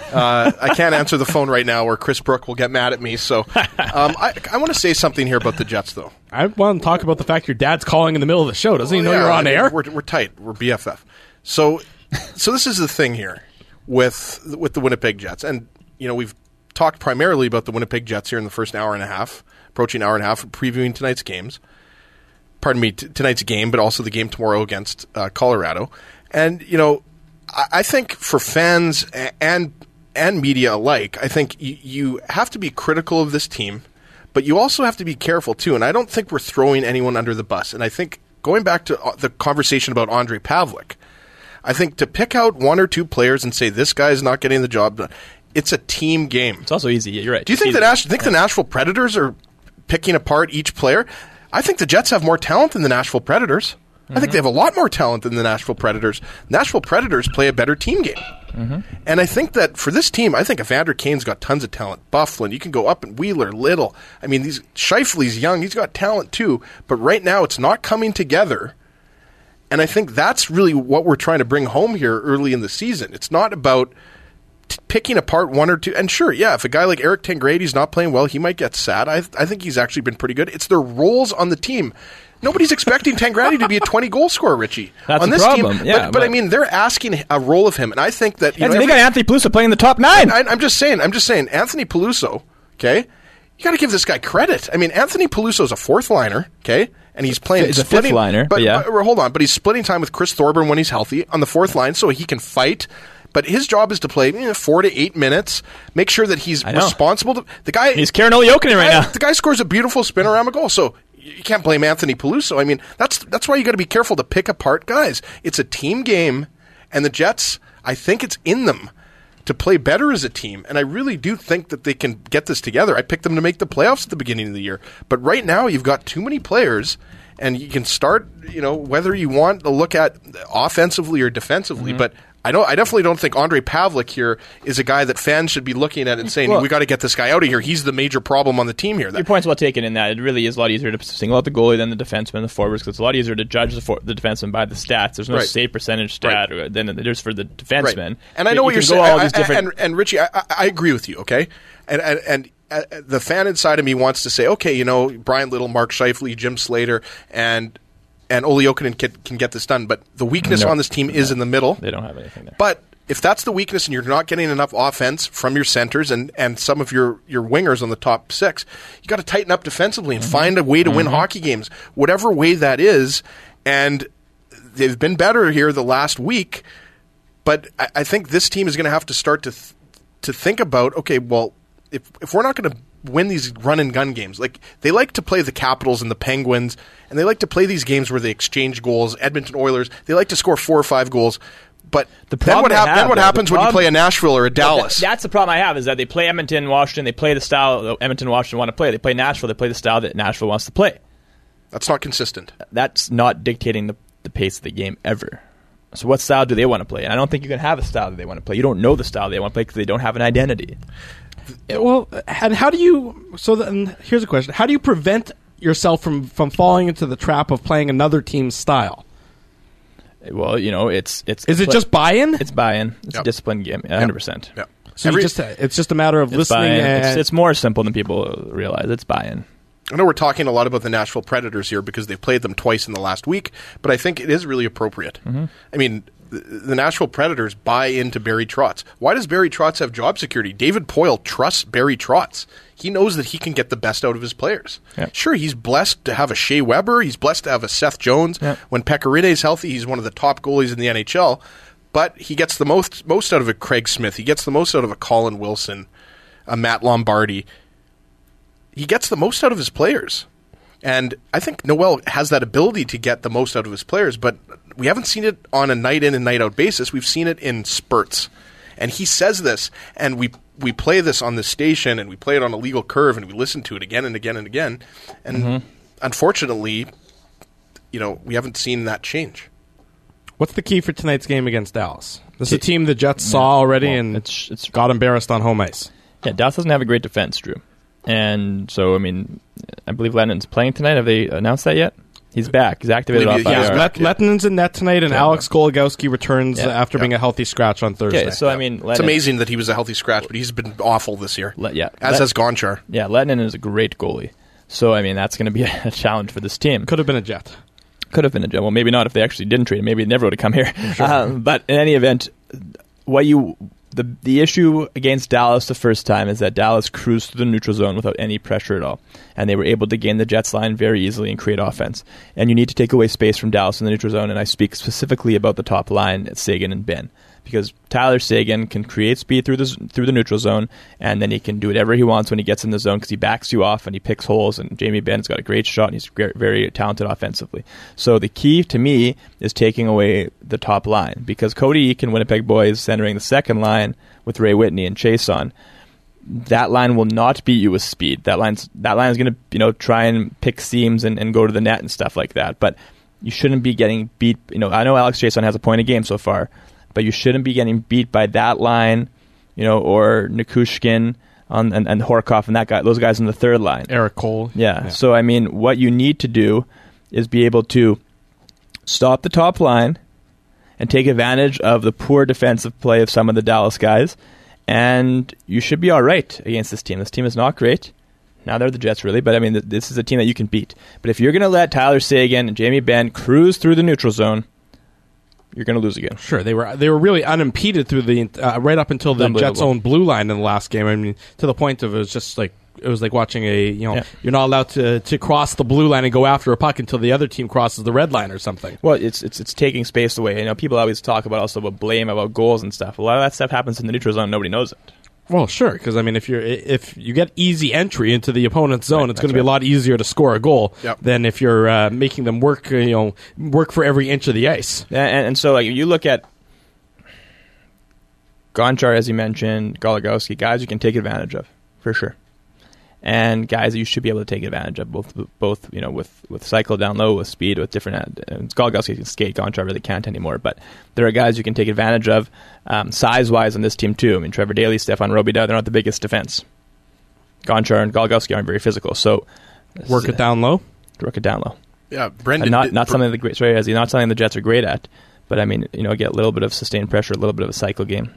I can't answer the phone right now, or Chris Brook will get mad at me. So I want to say something here about the Jets, though. I want to talk about the fact your dad's calling in the middle of the show. Doesn't he know you're on air? We're tight. We're BFF. So this is the thing here with the Winnipeg Jets, and we've talked primarily about the Winnipeg Jets here in the first hour and a half, approaching hour and a half, previewing tonight's games. Pardon me, tonight's game, but also the game tomorrow against Colorado. And, I think for fans and media alike, I think you have to be critical of this team, but you also have to be careful, too. And I don't think we're throwing anyone under the bus. And I think, going back to the conversation about Ondrej Pavelec, I think to pick out one or two players and say, this guy's not getting the job done, it's a team game. It's also easy. You're right. Do you think the Nashville Predators are picking apart each player? I think the Jets have more talent than the Nashville Predators. I think they have a lot more talent than the Nashville Predators. Nashville Predators play a better team game. And I think that for this team, I think Evander Kane's got tons of talent. Byfuglien, you can go up and Wheeler, Little. I mean, Scheifele's young. He's got talent too. But right now, it's not coming together. And I think that's really what we're trying to bring home here early in the season. It's not about picking apart one or two. And sure, yeah, if a guy like Eric Tangrady's not playing well, he might get sad. I think he's actually been pretty good. It's their roles on the team. Nobody's expecting Tangradi to be a 20-goal scorer, Richie. That's on the this problem. Team. Yeah, but I mean, they're asking a role of him, and I think that they got Anthony Peluso playing the top 9. I'm just saying, Anthony Peluso. Okay, you got to give this guy credit. I mean, Anthony Peluso's a fourth liner. Okay. And he's playing. He's a fifth liner, but hold on. But he's splitting time with Chris Thorburn when he's healthy on the fourth line, so he can fight. But his job is to play 4 to 8 minutes. Make sure that he's responsible. The guy. He's Karen Oliokinen right now. The guy scores a beautiful spinorama goal. So you can't blame Anthony Peluso. I mean, that's why you got to be careful to pick apart guys. It's a team game, and the Jets. I think it's in them to play better as a team, and I really do think that they can get this together. I picked them to make the playoffs at the beginning of the year, but right now you've got too many players, and you can start, whether you want to look at offensively or defensively, but I definitely don't think Ondrej Pavelec here is a guy that fans should be looking at and saying, we got to get this guy out of here. He's the major problem on the team here. Your point's well taken in that it really is a lot easier to single out the goalie than the defenseman, the forwards, because it's a lot easier to judge the defenseman by the stats. There's no save percentage stat than there's for the defenseman. Right. And I know what you're saying. And Richie, I agree with you, okay? And the fan inside of me wants to say, okay, Brian Little, Mark Scheifele, Jim Slater, and Olli Jokinen can get this done, but the weakness on this team is in the middle. They don't have anything there. But if that's the weakness and you're not getting enough offense from your centers and some of your wingers on the top 6, you got to tighten up defensively and find a way to win hockey games, whatever way that is. And they've been better here the last week, but I think this team is going to have to start to think about, okay, well, if we're not going to win these run-and-gun games. Like, they like to play the Capitals and the Penguins, and they like to play these games where they exchange goals. Edmonton Oilers, they like to score 4 or 5 goals. But then what happens when you play a Nashville or a Dallas? That's the problem I have, is that they play Edmonton, Washington, they play the style that Edmonton, Washington want to play. They play Nashville, they play the style that Nashville wants to play. That's not consistent. That's not dictating the pace of the game ever. So what style do they want to play? And I don't think you can have a style that they want to play. You don't know the style they want to play because they don't have an identity. Well, and how do you... So then here's a question. How do you prevent yourself from falling into the trap of playing another team's style? Well, it's... Is it just buy-in? It's buy-in. It's a disciplined game, 100%. Yep. So it's just a matter of listening. It's more simple than people realize. It's buy-in. I know we're talking a lot about the Nashville Predators here because they've played them twice in the last week, but I think it is really appropriate. Mm-hmm. I mean, the Nashville Predators buy into Barry Trotz. Why does Barry Trotz have job security? David Poile trusts Barry Trotz. He knows that he can get the best out of his players. Yep. Sure, he's blessed to have a Shea Weber. He's blessed to have a Seth Jones. Yep. When Pekka Rinne's healthy, he's one of the top goalies in the NHL. But he gets the most out of a Craig Smith. He gets the most out of a Colin Wilson, a Matt Lombardi. He gets the most out of his players. And I think Noel has that ability to get the most out of his players, but we haven't seen it on a night-in and night-out basis. We've seen it in spurts. And he says this, and we play this on the station, and we play it on a legal curve, and we listen to it again and again and again. And unfortunately, we haven't seen that change. What's the key for tonight's game against Dallas? This is a team the Jets saw already and it's got embarrassed on home ice. Yeah, Dallas doesn't have a great defense, Drew. And so, I believe Lennon's playing tonight. Have they announced that yet? He's back. He's activated off Yeah, IR. Lettonen's in net tonight, and Alex Golgowski returns after being a healthy scratch on Thursday. Okay, so I mean, It's amazing that he was a healthy scratch, but he's been awful this year. As has Gonchar. Yeah, Lettonen is a great goalie. So, I mean, that's going to be a challenge for this team. Could have been a Jet. Could have been a Jet. Well, maybe not if they actually didn't trade him. Maybe they never would have come here. Sure. But in any event, the issue against Dallas the first time is that Dallas cruised through the neutral zone without any pressure at all. And they were able to gain the Jets line very easily and create offense. And you need to take away space from Dallas in the neutral zone, and I speak specifically about the top line at Seguin and Ben. Because Tyler Seguin can create speed through the neutral zone, and then he can do whatever he wants when he gets in the zone because he backs you off and he picks holes, and Jamie Benn's got a great shot and he's very talented offensively. So the key to me is taking away the top line, because Cody Eakin, Winnipeg Boys, centering the second line with Ray Whitney and Chase on. That line will not beat you with speed. That line's going to try and pick seams and go to the net and stuff like that. But you shouldn't be getting beat. I know Alex Chason has a point a game so far, but you shouldn't be getting beat by that line, or Nikushkin and Horkoff and those guys in the third line. Eric Cole. Yeah. So I mean, what you need to do is be able to stop the top line and take advantage of the poor defensive play of some of the Dallas guys, and you should be all right against this team. This team is not great. Now they're the Jets, really, but I mean, this is a team that you can beat. But if you're going to let Tyler Seguin and Jamie Benn cruise through the neutral zone, you're going to lose again. Sure, they were really unimpeded through the right up until the Jets' own blue line in the last game. I mean, to the point of it was like watching you're not allowed to cross the blue line and go after a puck until the other team crosses the red line or something. Well, it's taking space away. People always talk about blame about goals and stuff. A lot of that stuff happens in the neutral zone. Nobody knows it. Well, sure, because I mean, if you get easy entry into the opponent's zone, it's going to be a lot easier to score a goal than if you're making them work for every inch of the ice. And so, you look at Gonchar, as you mentioned, Golgowski, guys you can take advantage of for sure, and guys that you should be able to take advantage of both with cycle down low, with speed, with different. Golgowski can skate, Gonchar really can't anymore, but there are guys you can take advantage of. Size-wise on this team, too. I mean, Trevor Daley, Stefan Robida, they're not the biggest defense. Gonchar and Golgowski aren't very physical, so... Work it down low? Work it down low. Yeah, Brendan... Not something the Jets are great at, but I mean, get a little bit of sustained pressure, a little bit of a cycle game.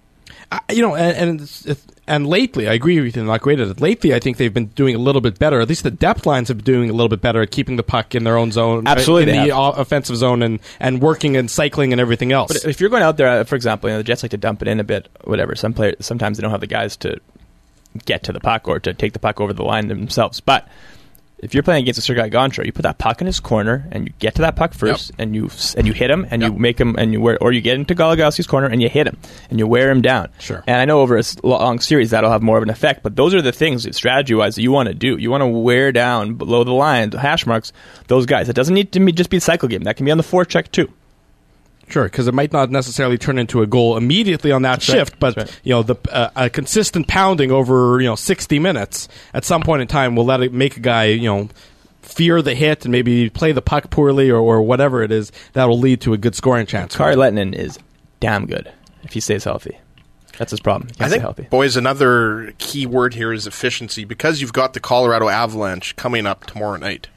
And lately, I agree with you, they're not great at it. Lately, I think they've been doing a little bit better. At least the depth lines have been doing a little bit better at keeping the puck in their own zone. Absolutely. In the offensive zone and working and cycling and everything else. But if you're going out there, for example, the Jets like to dump it in a bit, whatever. Sometimes they don't have the guys to get to the puck or to take the puck over the line themselves. But if you're playing against a Sergei Gonchar, you put that puck in his corner and you get to that puck first, and you hit him and you make him or you get into Golgowski's corner and you hit him and you wear him down. Sure. And I know over a long series that'll have more of an effect, but those are the things strategy wise that you want to do. You want to wear down below the line, the hash marks, those guys. It doesn't need to just be a cycle game. That can be on the forecheck too. Sure, because it might not necessarily turn into a goal immediately on that shift, but a consistent pounding over 60 minutes at some point in time will let it make a guy fear the hit and maybe play the puck poorly or whatever it is that will lead to a good scoring chance. Kari Lettonen is damn good if he stays healthy. That's his problem. I think, boys, another key word here is efficiency, because you've got the Colorado Avalanche coming up tomorrow night.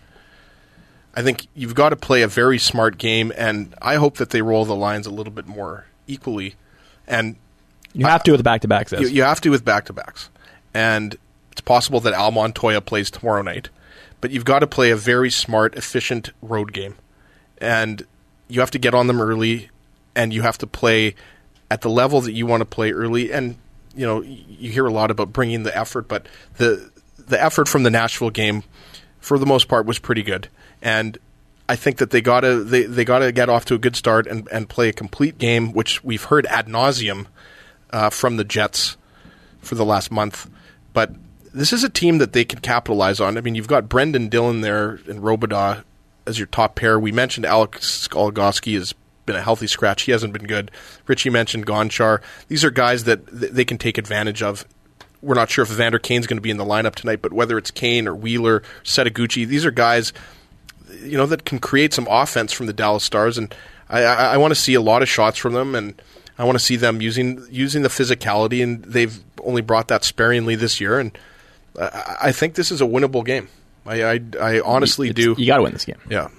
I think you've got to play a very smart game, and I hope that they roll the lines a little bit more equally. And you have to with back-to-backs. You have to with back-to-backs. And it's possible that Al Montoya plays tomorrow night. But you've got to play a very smart, efficient road game. And you have to get on them early, and you have to play at the level that you want to play early. And, you hear a lot about bringing the effort, but the effort from the Nashville game, for the most part, was pretty good. And I think that they gotta get off to a good start and play a complete game, which we've heard ad nauseum from the Jets for the last month. But this is a team that they can capitalize on. I mean, you've got Brendan Dillon there and Robida as your top pair. We mentioned Alex Golgowski has been a healthy scratch. He hasn't been good. Richie mentioned Gonchar. These are guys that they can take advantage of. We're not sure if Evander Kane's going to be in the lineup tonight, but whether it's Kane or Wheeler, Setaguchi, these are guys that can create some offense from the Dallas Stars, and I want to see a lot of shots from them, and I want to see them using the physicality, and they've only brought that sparingly this year, and I think this is a winnable game. I honestly do. You got to win this game. Yeah.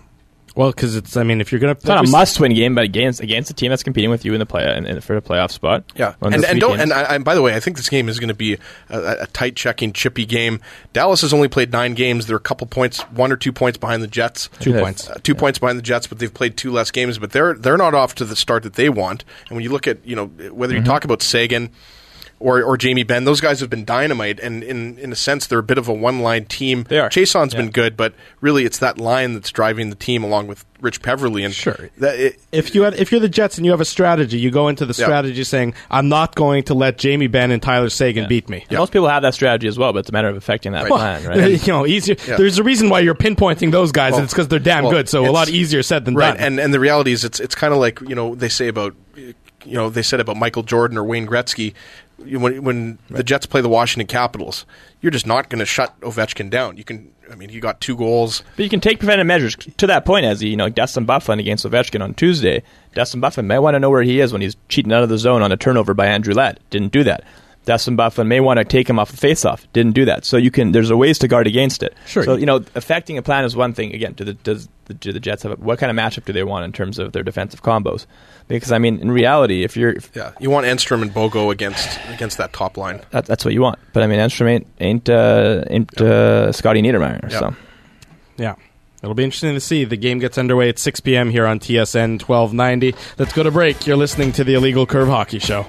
Well, because it's if you're going to... It's not a must-win game, but against a team that's competing with you in the play and for the playoff spot. Yeah, and by the way, I think this game is going to be a tight checking, chippy game. Dallas has only played 9 games. They're a couple points, 1 or 2 points behind the Jets. 2 points. 2 points behind the Jets, but they've played 2 less games. But they're not off to the start that they want. And when you look at whether you talk about Sagan or Jamie Benn, those guys have been dynamite, and in a sense, they're a bit of a one-line team. They are. Chason's been good, but really it's that line that's driving the team along with Rich Peverley. And sure. If you're the Jets and you have a strategy, you go into the strategy saying, I'm not going to let Jamie Benn and Tyler Sagan beat me. Yeah. Most people have that strategy as well, but it's a matter of affecting that plan, right? Easier. Yeah. There's a reason why you're pinpointing those guys, and it's because they're damn good, so a lot easier said than done. And the reality is it's kind of like, they say about... they said about Michael Jordan or Wayne Gretzky, when the Jets play the Washington Capitals, you're just not going to shut Ovechkin down. You got 2 goals. But you can take preventive measures to that point, as Dustin Byfuglien against Ovechkin on Tuesday. Dustin Byfuglien may want to know where he is when he's cheating out of the zone on a turnover by Andrew Ladd. Didn't do that. Dustin Byfuglien may want to take him off the faceoff. Didn't do that. So there's a ways to guard against it. Sure. So affecting a plan is one thing. Again, do the Jets have what kind of matchup do they want in terms of their defensive combos? Because in reality, if you want Enstrom and Bogo against that top line. That's what you want. But Enstrom ain't Scotty Niedermayer. Yep. So yeah. It'll be interesting to see. The game gets underway at 6 p.m. here on TSN 1290. Let's go to break. You're listening to the Illegal Curve Hockey Show.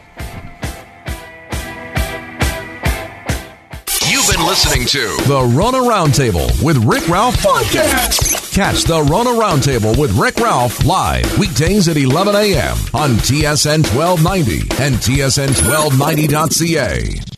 You've been listening to the Rona Roundtable with Rick Ralph Podcast. Catch the Rona Roundtable with Rick Ralph live weekdays at 11 a.m. on TSN 1290 and TSN 1290.ca.